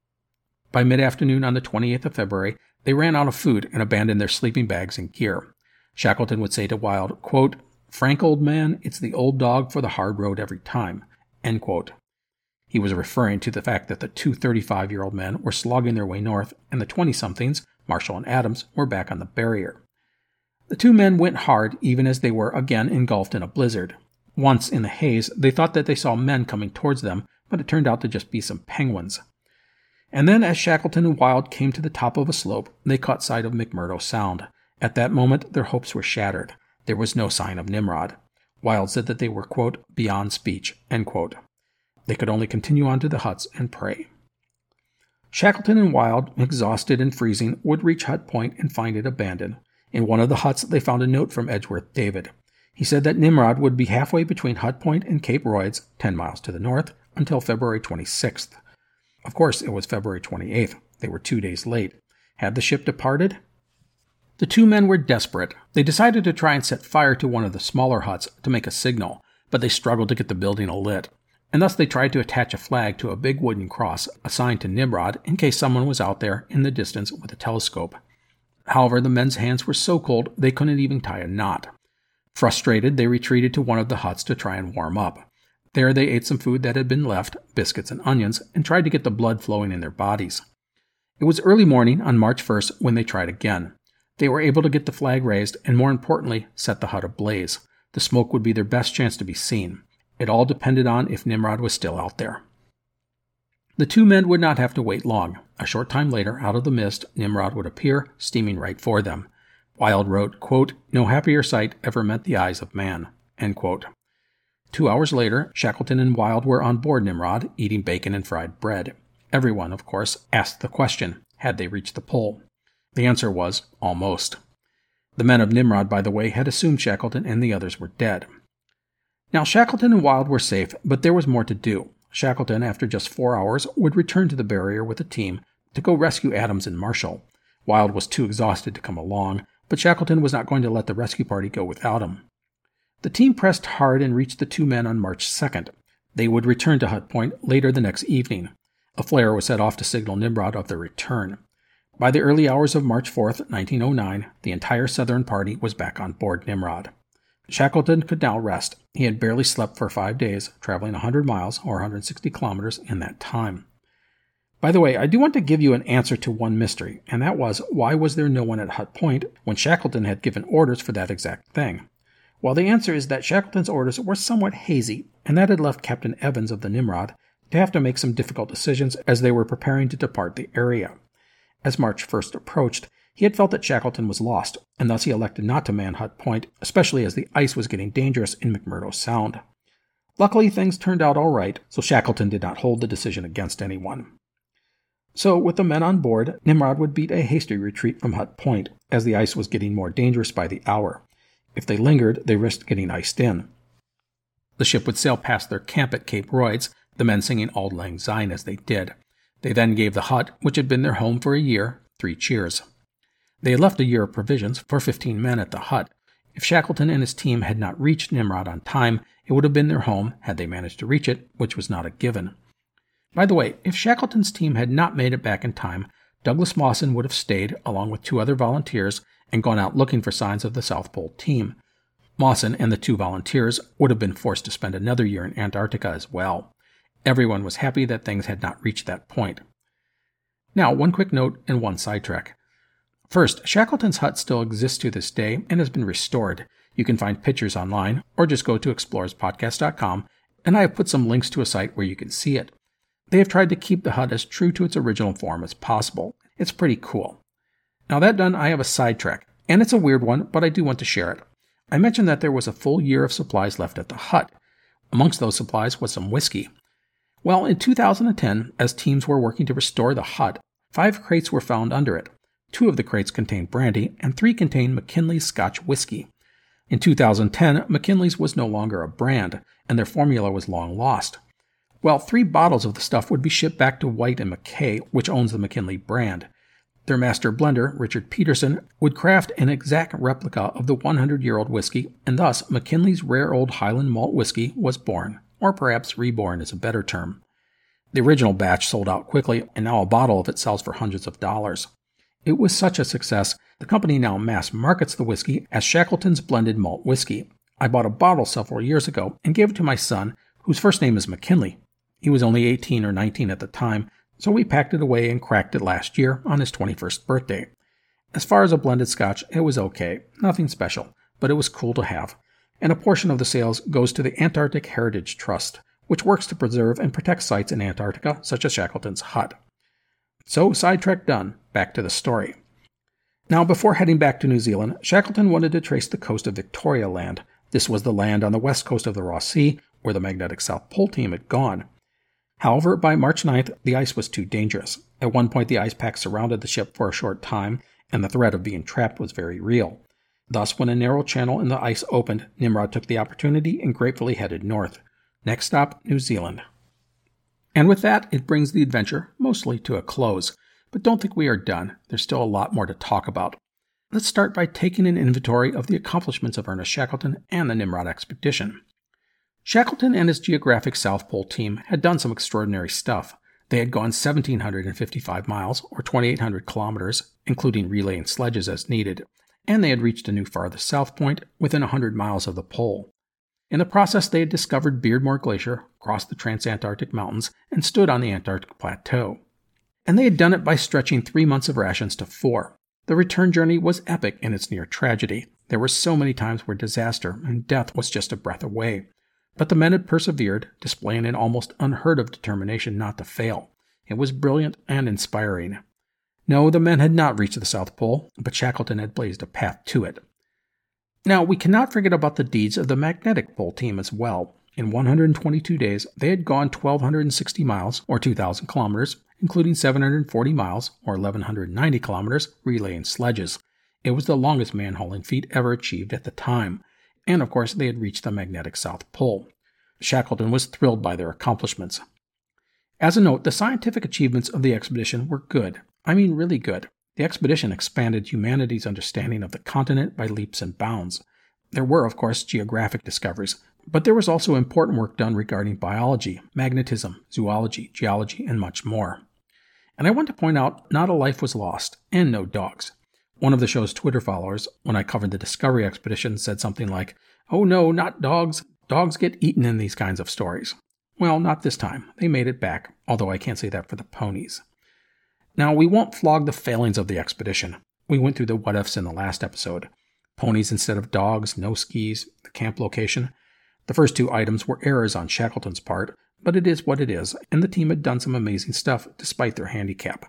By mid-afternoon on the twenty-eighth of February, they ran out of food and abandoned their sleeping bags and gear. Shackleton would say to Wild, quote, "Frank, old man, it's the old dog for the hard road every time," end quote. He was referring to the fact that the two thirty-five-year-old men were slogging their way north, and the twenty-somethings, Marshall and Adams, were back on the barrier. The two men went hard even as they were again engulfed in a blizzard. Once, in the haze, they thought that they saw men coming towards them, but it turned out to just be some penguins. And then, as Shackleton and Wild came to the top of a slope, they caught sight of McMurdo Sound. At that moment, their hopes were shattered. There was no sign of Nimrod. Wild said that they were, quote, "beyond speech," end quote. They could only continue on to the huts and pray. Shackleton and Wild, exhausted and freezing, would reach Hut Point and find it abandoned. In one of the huts, they found a note from Edgeworth David. He said that Nimrod would be halfway between Hut Point and Cape Royds, ten miles to the north, until February twenty-sixth. Of course, it was February twenty-eighth. They were two days late. Had the ship departed? The two men were desperate. They decided to try and set fire to one of the smaller huts to make a signal, but they struggled to get the building alit, and thus they tried to attach a flag to a big wooden cross assigned to Nimrod in case someone was out there in the distance with a telescope. However, the men's hands were so cold they couldn't even tie a knot. Frustrated, they retreated to one of the huts to try and warm up. There they ate some food that had been left, biscuits and onions, and tried to get the blood flowing in their bodies. It was early morning on March first when they tried again. They were able to get the flag raised and, more importantly, set the hut ablaze. The smoke would be their best chance to be seen. It all depended on if Nimrod was still out there. The two men would not have to wait long. A short time later, out of the mist, Nimrod would appear, steaming right for them. Wild wrote, quote, "No happier sight ever met the eyes of man," end quote. Two hours later, Shackleton and Wild were on board Nimrod, eating bacon and fried bread. Everyone, of course, asked the question, had they reached the pole? The answer was, almost. The men of Nimrod, by the way, had assumed Shackleton and the others were dead. Now, Shackleton and Wild were safe, but there was more to do. Shackleton, after just four hours, would return to the barrier with a team to go rescue Adams and Marshall. Wild was too exhausted to come along, but Shackleton was not going to let the rescue party go without him. The team pressed hard and reached the two men on March second. They would return to Hut Point later the next evening. A flare was set off to signal Nimrod of their return. By the early hours of March fourth, nineteen oh nine, the entire Southern party was back on board Nimrod. Shackleton could now rest. He had barely slept for five days, traveling one hundred miles or one hundred sixty kilometers in that time. By the way, I do want to give you an answer to one mystery, and that was, why was there no one at Hut Point when Shackleton had given orders for that exact thing? Well, the answer is that Shackleton's orders were somewhat hazy, and that had left Captain Evans of the Nimrod to have to make some difficult decisions as they were preparing to depart the area. As March first approached, he had felt that Shackleton was lost, and thus he elected not to man Hut Point, especially as the ice was getting dangerous in McMurdo Sound. Luckily, things turned out all right, so Shackleton did not hold the decision against anyone. So, with the men on board, Nimrod would beat a hasty retreat from Hut Point, as the ice was getting more dangerous by the hour. If they lingered, they risked getting iced in. The ship would sail past their camp at Cape Royds, the men singing Auld Lang Syne as they did. They then gave the hut, which had been their home for a year, three cheers. They had left a year of provisions for fifteen men at the hut. If Shackleton and his team had not reached Nimrod on time, it would have been their home had they managed to reach it, which was not a given. By the way, if Shackleton's team had not made it back in time, Douglas Mawson would have stayed, along with two other volunteers, and gone out looking for signs of the South Pole team. Mawson and the two volunteers would have been forced to spend another year in Antarctica as well. Everyone was happy that things had not reached that point. Now, one quick note and one sidetrack. First, Shackleton's hut still exists to this day and has been restored. You can find pictures online, or just go to explorers podcast dot com, and I have put some links to a site where you can see it. They have tried to keep the hut as true to its original form as possible. It's pretty cool. Now that done, I have a sidetrack, and it's a weird one, but I do want to share it. I mentioned that there was a full year of supplies left at the hut. Amongst those supplies was some whiskey. Well, in two thousand ten, as teams were working to restore the hut, five crates were found under it. Two of the crates contained brandy, and three contained McKinley's Scotch whiskey. In two thousand ten, McKinley's was no longer a brand, and their formula was long lost. Well, three bottles of the stuff would be shipped back to White and McKay, which owns the McKinley brand. Their master blender, Richard Peterson, would craft an exact replica of the hundred-year-old whiskey, and thus McKinley's rare old Highland malt whiskey was born, or perhaps reborn is a better term. The original batch sold out quickly, and now a bottle of it sells for hundreds of dollars. It was such a success, the company now mass markets the whiskey as Shackleton's Blended Malt Whiskey. I bought a bottle several years ago and gave it to my son, whose first name is McKinley. He was only eighteen or nineteen at the time, so we packed it away and cracked it last year on his twenty-first birthday. As far as a blended scotch, it was okay, nothing special, but it was cool to have. And a portion of the sales goes to the Antarctic Heritage Trust, which works to preserve and protect sites in Antarctica, such as Shackleton's hut. So, sidetrack done, back to the story. Now, before heading back to New Zealand, Shackleton wanted to trace the coast of Victoria Land. This was the land on the west coast of the Ross Sea, where the Magnetic South Pole team had gone. However, by March ninth, the ice was too dangerous. At one point, the ice pack surrounded the ship for a short time, and the threat of being trapped was very real. Thus, when a narrow channel in the ice opened, Nimrod took the opportunity and gratefully headed north. Next stop, New Zealand. And with that, it brings the adventure mostly to a close. But don't think we are done. There's still a lot more to talk about. Let's start by taking an inventory of the accomplishments of Ernest Shackleton and the Nimrod expedition. Shackleton and his Geographic South Pole team had done some extraordinary stuff. They had gone one thousand seven hundred fifty-five miles, or twenty-eight hundred kilometers, including relay and sledges as needed, and they had reached a new farthest south point within one hundred miles of the pole. In the process, they had discovered Beardmore Glacier, crossed the Transantarctic Mountains, and stood on the Antarctic Plateau. And they had done it by stretching three months of rations to four. The return journey was epic in its near tragedy. There were so many times where disaster and death was just a breath away. But the men had persevered, displaying an almost unheard-of determination not to fail. It was brilliant and inspiring. No, the men had not reached the South Pole, but Shackleton had blazed a path to it. Now, we cannot forget about the deeds of the Magnetic Pole team as well. In one hundred twenty-two days, they had gone one thousand two hundred sixty miles, or two thousand kilometers, including seven hundred forty miles, or one thousand one hundred ninety kilometers, relaying sledges. It was the longest man-hauling feat ever achieved at the time. And of course, they had reached the magnetic South Pole. Shackleton was thrilled by their accomplishments. As a note, the scientific achievements of the expedition were good. I mean really good. The expedition expanded humanity's understanding of the continent by leaps and bounds. There were, of course, geographic discoveries, but there was also important work done regarding biology, magnetism, zoology, geology, and much more. And I want to point out, not a life was lost, and no dogs. One of the show's Twitter followers, when I covered the Discovery expedition, said something like, "Oh no, not dogs. Dogs get eaten in these kinds of stories." Well, not this time. They made it back, although I can't say that for the ponies. Now, we won't flog the failings of the expedition. We went through the what-ifs in the last episode. Ponies instead of dogs, no skis, the camp location. The first two items were errors on Shackleton's part, but it is what it is, and the team had done some amazing stuff despite their handicap.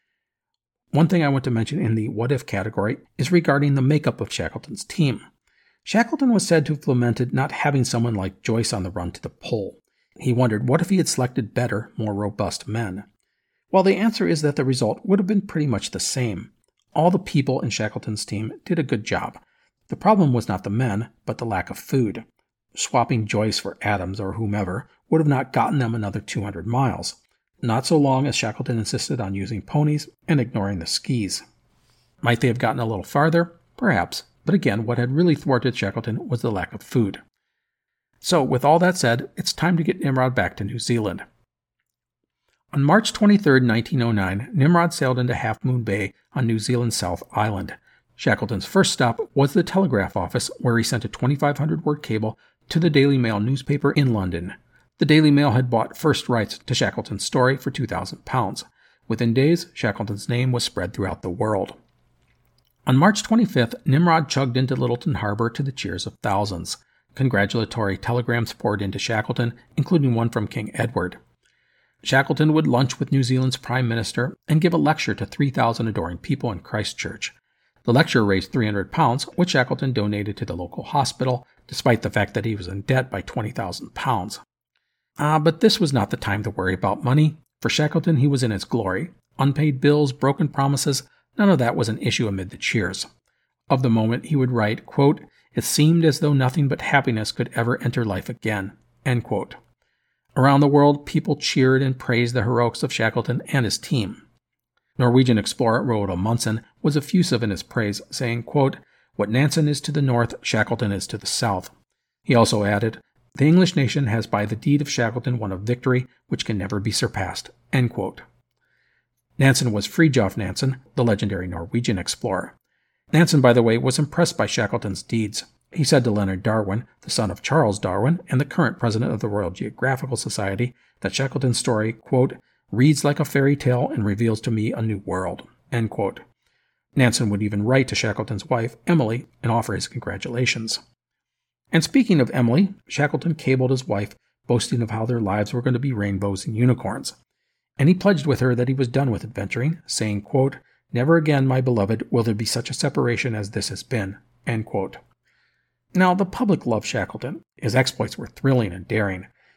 One thing I want to mention in the what-if category is regarding the makeup of Shackleton's team. Shackleton was said to have lamented not having someone like Joyce on the run to the pole. He wondered what if he had selected better, more robust men. Well, the answer is that the result would have been pretty much the same. All the people in Shackleton's team did a good job. The problem was not the men, but the lack of food. Swapping Joyce for Adams or whomever would have not gotten them another two hundred miles. Not so long as Shackleton insisted on using ponies and ignoring the skis. Might they have gotten a little farther? Perhaps. But again, what had really thwarted Shackleton was the lack of food. So, with all that said, it's time to get Nimrod back to New Zealand. On March twenty-third, nineteen oh nine, Nimrod sailed into Half Moon Bay on New Zealand's South Island. Shackleton's first stop was the telegraph office, where he sent a twenty-five hundred word cable to the Daily Mail newspaper in London. The Daily Mail had bought first rights to Shackleton's story for two thousand pounds. Within days, Shackleton's name was spread throughout the world. On March twenty-fifth, Nimrod chugged into Littleton Harbor to the cheers of thousands. Congratulatory telegrams poured into Shackleton, including one from King Edward. Shackleton would lunch with New Zealand's Prime Minister and give a lecture to three thousand adoring people in Christchurch. The lecture raised three hundred pounds, which Shackleton donated to the local hospital, despite the fact that he was in debt by twenty thousand pounds. Ah, but this was not the time to worry about money. For Shackleton, he was in his glory. Unpaid bills, broken promises, none of that was an issue amid the cheers. Of the moment, he would write, quote, "It seemed as though nothing but happiness could ever enter life again," end quote. Around the world, people cheered and praised the heroics of Shackleton and his team. Norwegian explorer Roald Amundsen was effusive in his praise, saying, quote, "What Nansen is to the north, Shackleton is to the south." He also added, "The English nation has by the deed of Shackleton won a victory which can never be surpassed," end quote. Nansen was Fridtjof Nansen, the legendary Norwegian explorer. Nansen, by the way, was impressed by Shackleton's deeds. He said to Leonard Darwin, the son of Charles Darwin and the current president of the Royal Geographical Society, that Shackleton's story, quote, "reads like a fairy tale and reveals to me a new world," end quote. Nansen would even write to Shackleton's wife, Emily, and offer his congratulations. And speaking of Emily, Shackleton cabled his wife, boasting of how their lives were going to be rainbows and unicorns. And he pledged with her that he was done with adventuring, saying, quote, "Never again, my beloved, will there be such a separation as this has been," end quote. Now, the public loved Shackleton. His exploits were thrilling and daring.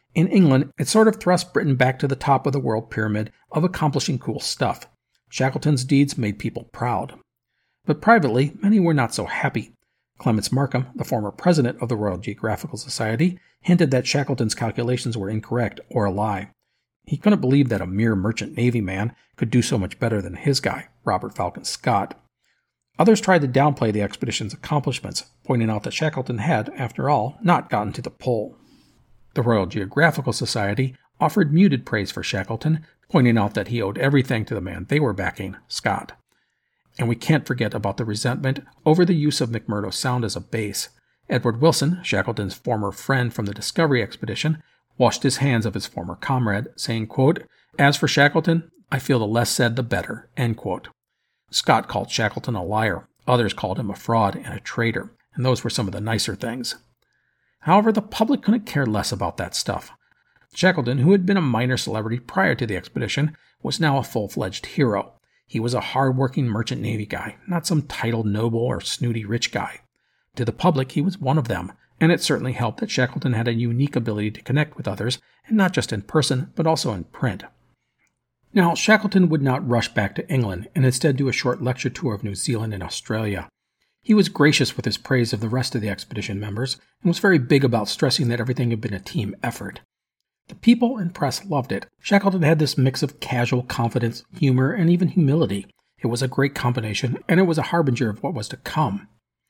In England, it sort of thrust Britain back to the top of the world pyramid of accomplishing cool stuff. Shackleton's deeds made people proud. But privately, many were not so happy. Clements Markham, the former president of the Royal Geographical Society, hinted that Shackleton's calculations were incorrect or a lie. He couldn't believe that a mere merchant navy man could do so much better than his guy, Robert Falcon Scott. Others tried to downplay the expedition's accomplishments, pointing out that Shackleton had, after all, not gotten to the pole. The Royal Geographical Society offered muted praise for Shackleton, pointing out that he owed everything to the man they were backing, Scott. And we can't forget about the resentment over the use of McMurdo Sound as a base. Edward Wilson, Shackleton's former friend from the Discovery expedition, washed his hands of his former comrade, saying, quote, "As for Shackleton, I feel the less said the better," end quote. Scott called Shackleton a liar, others called him a fraud and a traitor, and those were some of the nicer things. However, the public couldn't care less about that stuff. Shackleton, who had been a minor celebrity prior to the expedition, was now a full-fledged hero. He was a hard-working merchant navy guy, not some titled noble or snooty rich guy. To the public, he was one of them, and it certainly helped that Shackleton had a unique ability to connect with others, and not just in person, but also in print. Now, Shackleton would not rush back to England, and instead do a short lecture tour of New Zealand and Australia. He was gracious with his praise of the rest of the expedition members, and was very big about stressing that everything had been a team effort. The people and press loved it. Shackleton had this mix of casual confidence, humor, and even humility. It was a great combination, and it was a harbinger of what was to come.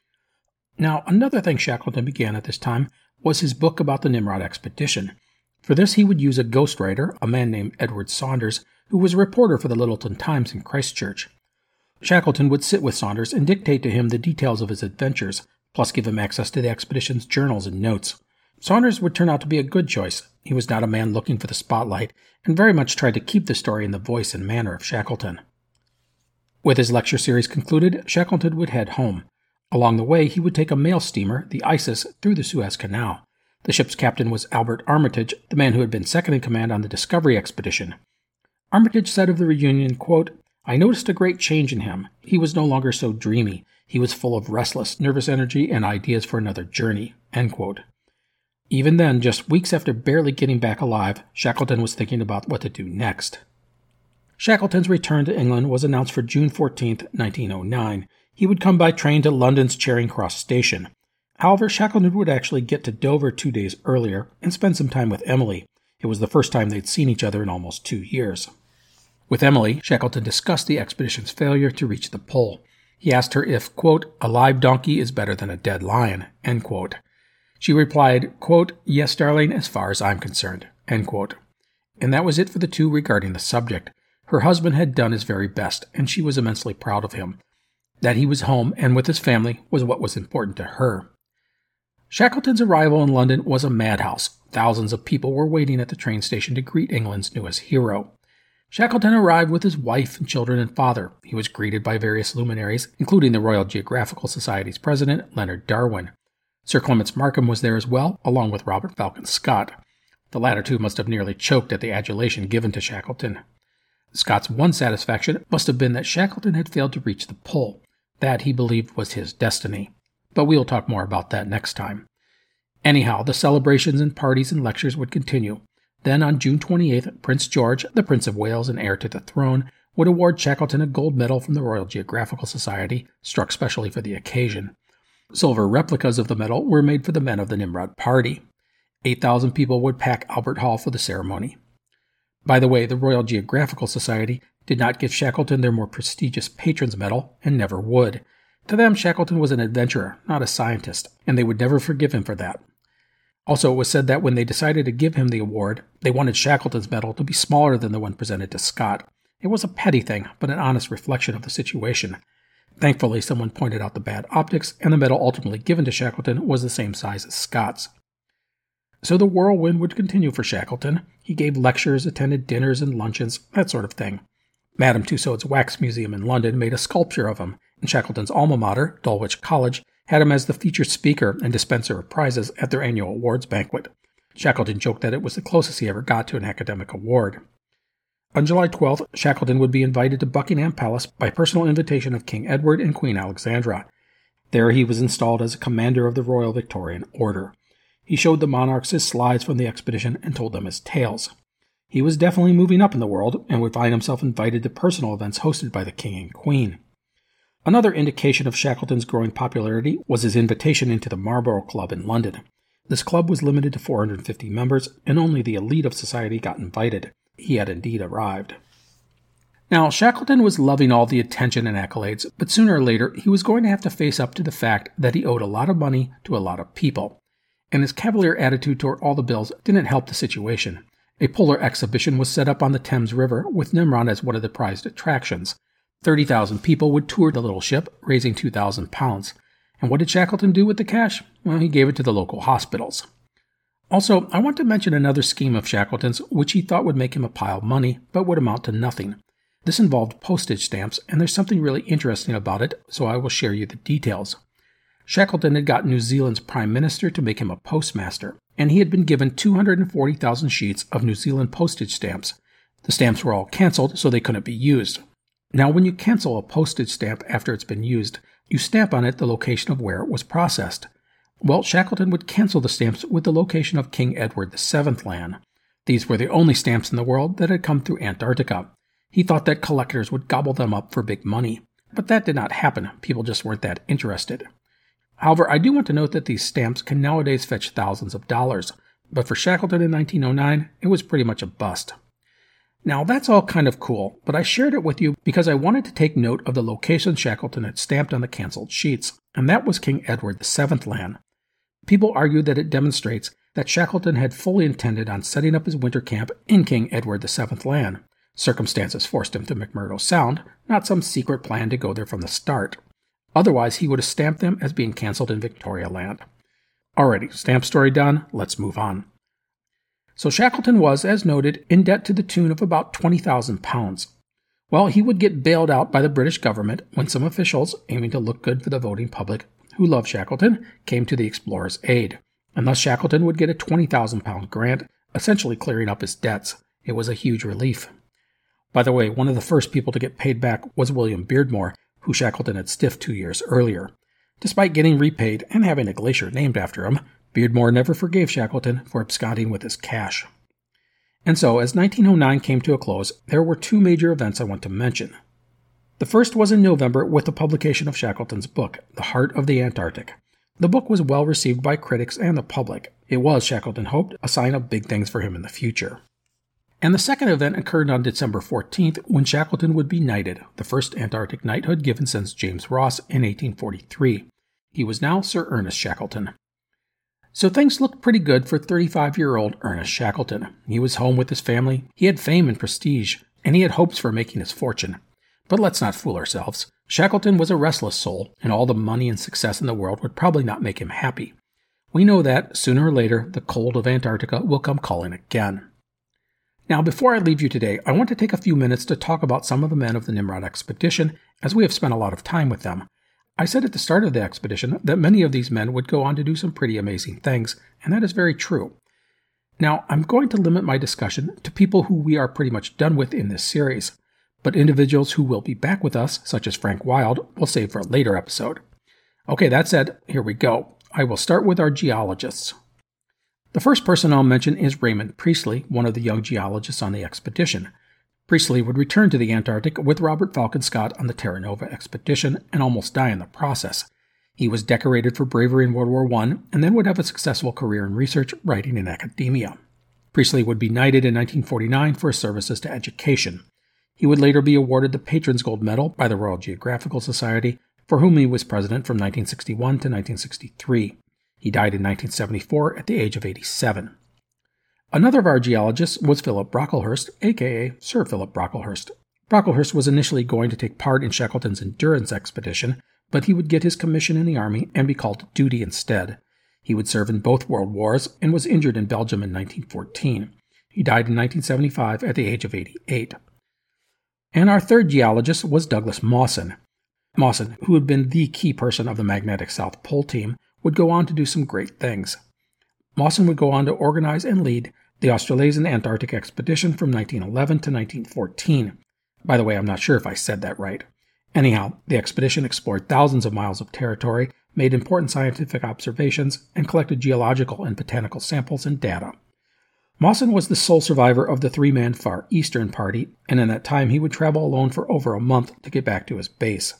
Now, another thing Shackleton began at this time was his book about the Nimrod expedition. For this, he would use a ghostwriter, a man named Edward Saunders, who was a reporter for the Littleton Times in Christchurch. Shackleton would sit with Saunders and dictate to him the details of his adventures, plus give him access to the expedition's journals and notes. Saunders would turn out to be a good choice. He was not a man looking for the spotlight, and very much tried to keep the story in the voice and manner of Shackleton. With his lecture series concluded, Shackleton would head home. Along the way, he would take a mail steamer, the Isis, through the Suez Canal. The ship's captain was Albert Armitage, the man who had been second in command on the Discovery expedition. Armitage said of the reunion, quote, "I noticed a great change in him. He was no longer so dreamy. He was full of restless, nervous energy and ideas for another journey," end quote. Even then, just weeks after barely getting back alive, Shackleton was thinking about what to do next. Shackleton's return to England was announced for June fourteenth, nineteen oh nine. He would come by train to London's Charing Cross station. However, Shackleton would actually get to Dover two days earlier and spend some time with Emily. It was the first time they'd seen each other in almost two years. With Emily, Shackleton discussed the expedition's failure to reach the pole. He asked her if, quote, "a live donkey is better than a dead lion," end quote. She replied, quote, "Yes, darling, as far as I'm concerned," end quote. And that was it for the two regarding the subject. Her husband had done his very best, and she was immensely proud of him. That he was home and with his family was what was important to her. Shackleton's arrival in London was a madhouse. Thousands of people were waiting at the train station to greet England's newest hero. Shackleton arrived with his wife and children and father. He was greeted by various luminaries, including the Royal Geographical Society's president, Leonard Darwin. Sir Clements Markham was there as well, along with Robert Falcon Scott. The latter two must have nearly choked at the adulation given to Shackleton. Scott's one satisfaction must have been that Shackleton had failed to reach the pole. That, he believed, was his destiny. But we'll talk more about that next time. Anyhow, the celebrations and parties and lectures would continue. Then on June twenty-eighth, Prince George, the Prince of Wales and heir to the throne, would award Shackleton a gold medal from the Royal Geographical Society, struck specially for the occasion. Silver replicas of the medal were made for the men of the Nimrod party. eight thousand people would pack Albert Hall for the ceremony. By the way, the Royal Geographical Society did not give Shackleton their more prestigious Patron's Medal, and never would. To them, Shackleton was an adventurer, not a scientist, and they would never forgive him for that. Also, it was said that when they decided to give him the award, they wanted Shackleton's medal to be smaller than the one presented to Scott. It was a petty thing, but an honest reflection of the situation. Thankfully, someone pointed out the bad optics, and the medal ultimately given to Shackleton was the same size as Scott's. So the whirlwind would continue for Shackleton. He gave lectures, attended dinners and luncheons, that sort of thing. Madame Tussauds Wax Museum in London made a sculpture of him, and Shackleton's alma mater, Dulwich College, had him as the featured speaker and dispenser of prizes at their annual awards banquet. Shackleton joked that it was the closest he ever got to an academic award. On July twelfth, Shackleton would be invited to Buckingham Palace by personal invitation of King Edward and Queen Alexandra. There he was installed as a commander of the Royal Victorian Order. He showed the monarchs his slides from the expedition and told them his tales. He was definitely moving up in the world and would find himself invited to personal events hosted by the king and queen. Another indication of Shackleton's growing popularity was his invitation into the Marlborough Club in London. This club was limited to four hundred fifty members, and only the elite of society got invited. He had indeed arrived. Now, Shackleton was loving all the attention and accolades, but sooner or later he was going to have to face up to the fact that he owed a lot of money to a lot of people. And his cavalier attitude toward all the bills didn't help the situation. A polar exhibition was set up on the Thames River, with Nimrod as one of the prized attractions. thirty thousand people would tour the little ship, raising two thousand pounds. And what did Shackleton do with the cash? Well, he gave it to the local hospitals. Also, I want to mention another scheme of Shackleton's, which he thought would make him a pile of money, but would amount to nothing. This involved postage stamps, and there's something really interesting about it, so I will share you the details. Shackleton had got New Zealand's Prime Minister to make him a postmaster, and he had been given two hundred forty thousand sheets of New Zealand postage stamps. The stamps were all cancelled, so they couldn't be used. Now, when you cancel a postage stamp after it's been used, you stamp on it the location of where it was processed. Well, Shackleton would cancel the stamps with the location of King Edward the Seventh land. These were the only stamps in the world that had come through Antarctica. He thought that collectors would gobble them up for big money. But that did not happen. People just weren't that interested. However, I do want to note that these stamps can nowadays fetch thousands of dollars. But for Shackleton in nineteen oh nine, it was pretty much a bust. Now, that's all kind of cool, but I shared it with you because I wanted to take note of the location Shackleton had stamped on the cancelled sheets, and that was King Edward the Seventh land. People argued that it demonstrates that Shackleton had fully intended on setting up his winter camp in King Edward the Seventh land. Circumstances forced him to McMurdo Sound, not some secret plan to go there from the start. Otherwise, he would have stamped them as being cancelled in Victoria Land. Alrighty, stamp story done, let's move on. So Shackleton was, as noted, in debt to the tune of about twenty thousand pounds. Well, he would get bailed out by the British government when some officials, aiming to look good for the voting public, who loved Shackleton, came to the explorer's aid. And thus Shackleton would get a twenty thousand pound grant, essentially clearing up his debts. It was a huge relief. By the way, one of the first people to get paid back was William Beardmore, who Shackleton had stiffed two years earlier. Despite getting repaid and having a glacier named after him, Beardmore never forgave Shackleton for absconding with his cash. And so, as nineteen oh nine came to a close, there were two major events I want to mention. The first was in November with the publication of Shackleton's book, The Heart of the Antarctic. The book was well received by critics and the public. It was, Shackleton hoped, a sign of big things for him in the future. And the second event occurred on December fourteenth, when Shackleton would be knighted, the first Antarctic knighthood given since James Ross in eighteen forty-three. He was now Sir Ernest Shackleton. So things looked pretty good for thirty-five-year-old Ernest Shackleton. He was home with his family, he had fame and prestige, and he had hopes for making his fortune. But let's not fool ourselves. Shackleton was a restless soul, and all the money and success in the world would probably not make him happy. We know that, sooner or later, the cold of Antarctica will come calling again. Now, before I leave you today, I want to take a few minutes to talk about some of the men of the Nimrod expedition, as we have spent a lot of time with them. I said at the start of the expedition that many of these men would go on to do some pretty amazing things, and that is very true. Now, I'm going to limit my discussion to people who we are pretty much done with in this series, but individuals who will be back with us, such as Frank Wild, we'll save for a later episode. Okay, that said, here we go. I will start with our geologists. The first person I'll mention is Raymond Priestley, one of the young geologists on the expedition. Priestley would return to the Antarctic with Robert Falcon Scott on the Terra Nova expedition and almost die in the process. He was decorated for bravery in World War One and then would have a successful career in research, writing, and academia. Priestley would be knighted in nineteen forty-nine for his services to education. He would later be awarded the Patron's Gold Medal by the Royal Geographical Society, for whom he was president from nineteen sixty-one to nineteen sixty-three. He died in nineteen seventy-four at the age of eighty-seven. Another of our geologists was Philip Brocklehurst, aka Sir Philip Brocklehurst. Brocklehurst was initially going to take part in Shackleton's Endurance expedition, but he would get his commission in the army and be called to duty instead. He would serve in both world wars and was injured in Belgium in nineteen fourteen. He died in nineteen seventy-five at the age of eighty-eight. And our third geologist was Douglas Mawson. Mawson, who had been the key person of the Magnetic South Pole team, would go on to do some great things. Mawson would go on to organize and lead the Australasian Antarctic expedition from nineteen eleven to nineteen fourteen. By the way, I'm not sure if I said that right. Anyhow, the expedition explored thousands of miles of territory, made important scientific observations, and collected geological and botanical samples and data. Mawson was the sole survivor of the three-man Far Eastern Party, and in that time he would travel alone for over a month to get back to his base.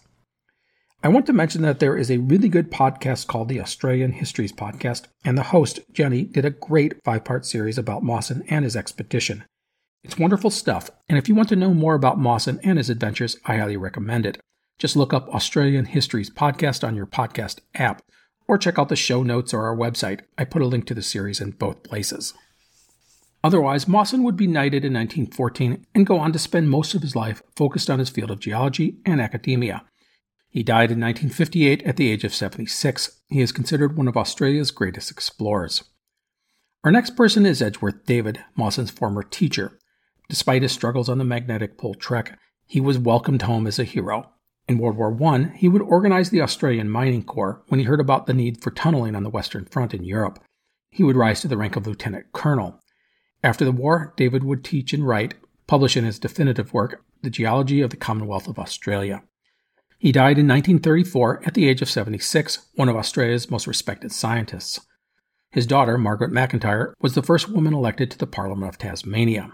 I want to mention that there is a really good podcast called the Australian Histories Podcast, and the host, Jenny, did a great five-part series about Mawson and his expedition. It's wonderful stuff, and if you want to know more about Mawson and his adventures, I highly recommend it. Just look up Australian Histories Podcast on your podcast app, or check out the show notes or our website. I put a link to the series in both places. Otherwise, Mawson would be knighted in nineteen fourteen and go on to spend most of his life focused on his field of geology and academia. He died in nineteen fifty-eight at the age of seventy-six. He is considered one of Australia's greatest explorers. Our next person is Edgeworth David, Mawson's former teacher. Despite his struggles on the magnetic pole trek, he was welcomed home as a hero. In World War One, he would organize the Australian Mining Corps when he heard about the need for tunneling on the Western Front in Europe. He would rise to the rank of lieutenant colonel. After the war, David would teach and write, publish in his definitive work, The Geology of the Commonwealth of Australia. He died in nineteen thirty-four at the age of seventy-six, one of Australia's most respected scientists. His daughter, Margaret McIntyre, was the first woman elected to the Parliament of Tasmania.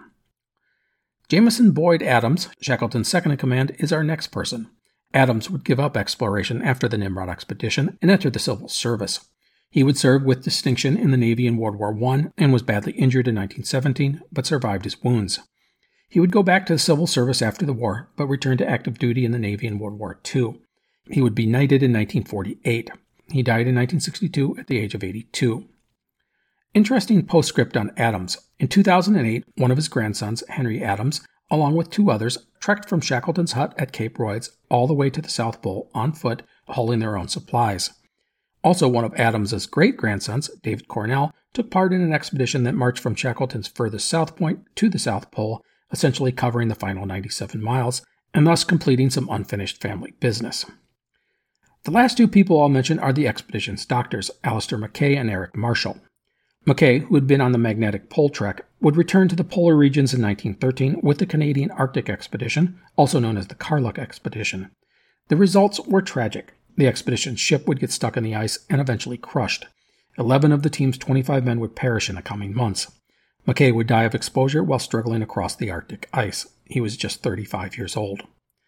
Jameson Boyd Adams, Shackleton's second-in-command, is our next person. Adams would give up exploration after the Nimrod expedition and enter the civil service. He would serve with distinction in the Navy in World War One and was badly injured in nineteen seventeen, but survived his wounds. He would go back to the civil service after the war, but returned to active duty in the Navy in World War Two. He would be knighted in nineteen forty-eight. He died in nineteen sixty-two at the age of eighty-two. Interesting postscript on Adams. In two thousand eight, one of his grandsons, Henry Adams, along with two others, trekked from Shackleton's hut at Cape Royds all the way to the South Pole on foot, hauling their own supplies. Also, one of Adams's great-grandsons, David Cornell, took part in an expedition that marched from Shackleton's furthest south point to the South Pole, essentially covering the final ninety-seven miles, and thus completing some unfinished family business. The last two people I'll mention are the expedition's doctors, Alistair Mackay and Eric Marshall. Mackay, who had been on the magnetic pole trek, would return to the polar regions in nineteen thirteen with the Canadian Arctic Expedition, also known as the Karluk Expedition. The results were tragic. The expedition's ship would get stuck in the ice and eventually crushed. Eleven of the team's twenty-five men would perish in the coming months. Mackay would die of exposure while struggling across the Arctic ice. He was just thirty-five years old.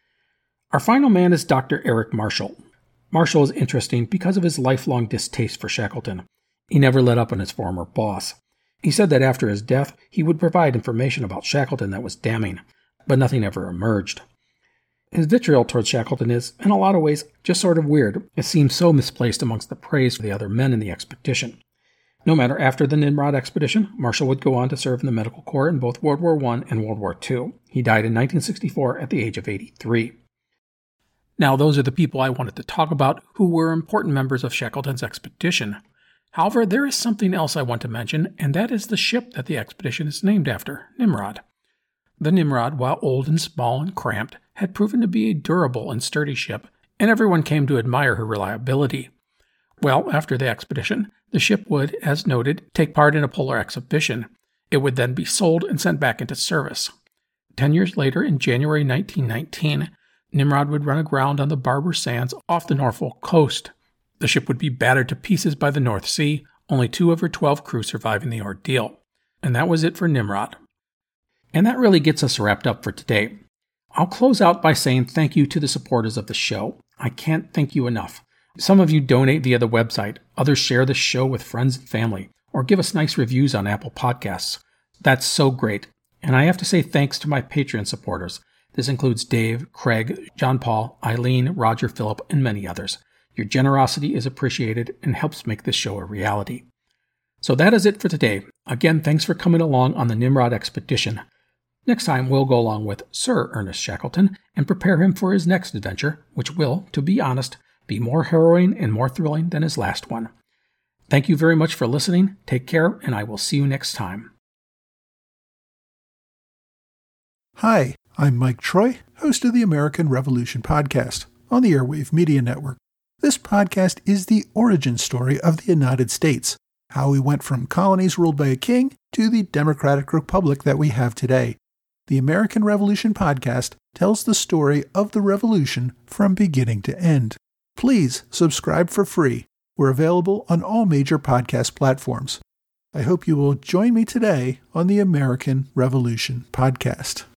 Our final man is Doctor Eric Marshall. Marshall is interesting because of his lifelong distaste for Shackleton. He never let up on his former boss. He said that after his death, he would provide information about Shackleton that was damning, but nothing ever emerged. His vitriol towards Shackleton is, in a lot of ways, just sort of weird. It seems so misplaced amongst the praise for the other men in the expedition. No matter, after the Nimrod expedition, Marshall would go on to serve in the Medical Corps in both World War One and World War Two. He died in nineteen sixty-four at the age of eighty-three. Now, those are the people I wanted to talk about who were important members of Shackleton's expedition. However, there is something else I want to mention, and that is the ship that the expedition is named after, Nimrod. The Nimrod, while old and small and cramped, had proven to be a durable and sturdy ship, and everyone came to admire her reliability. Well, after the expedition, the ship would, as noted, take part in a polar exhibition. It would then be sold and sent back into service. Ten years later, in January nineteen nineteen, Nimrod would run aground on the Barber Sands off the Norfolk coast. The ship would be battered to pieces by the North Sea, only two of her twelve crew surviving the ordeal. And that was it for Nimrod. And that really gets us wrapped up for today. I'll close out by saying thank you to the supporters of the show. I can't thank you enough. Some of you donate via the website, others share the show with friends and family, or give us nice reviews on Apple Podcasts. That's so great. And I have to say thanks to my Patreon supporters. This includes Dave, Craig, John Paul, Eileen, Roger Phillip, and many others. Your generosity is appreciated and helps make this show a reality. So that is it for today. Again, thanks for coming along on the Nimrod expedition. Next time, we'll go along with Sir Ernest Shackleton and prepare him for his next adventure, which will, to be honest, be more harrowing and more thrilling than his last one. Thank you very much for listening. Take care, and I will see you next time. Hi, I'm Mike Troy, host of the American Revolution podcast on the Airwave Media Network. This podcast is the origin story of the United States, how we went from colonies ruled by a king to the democratic republic that we have today. The American Revolution podcast tells the story of the revolution from beginning to end. Please subscribe for free We're available on all major podcast platforms. I hope you will join me today on the American Revolution podcast.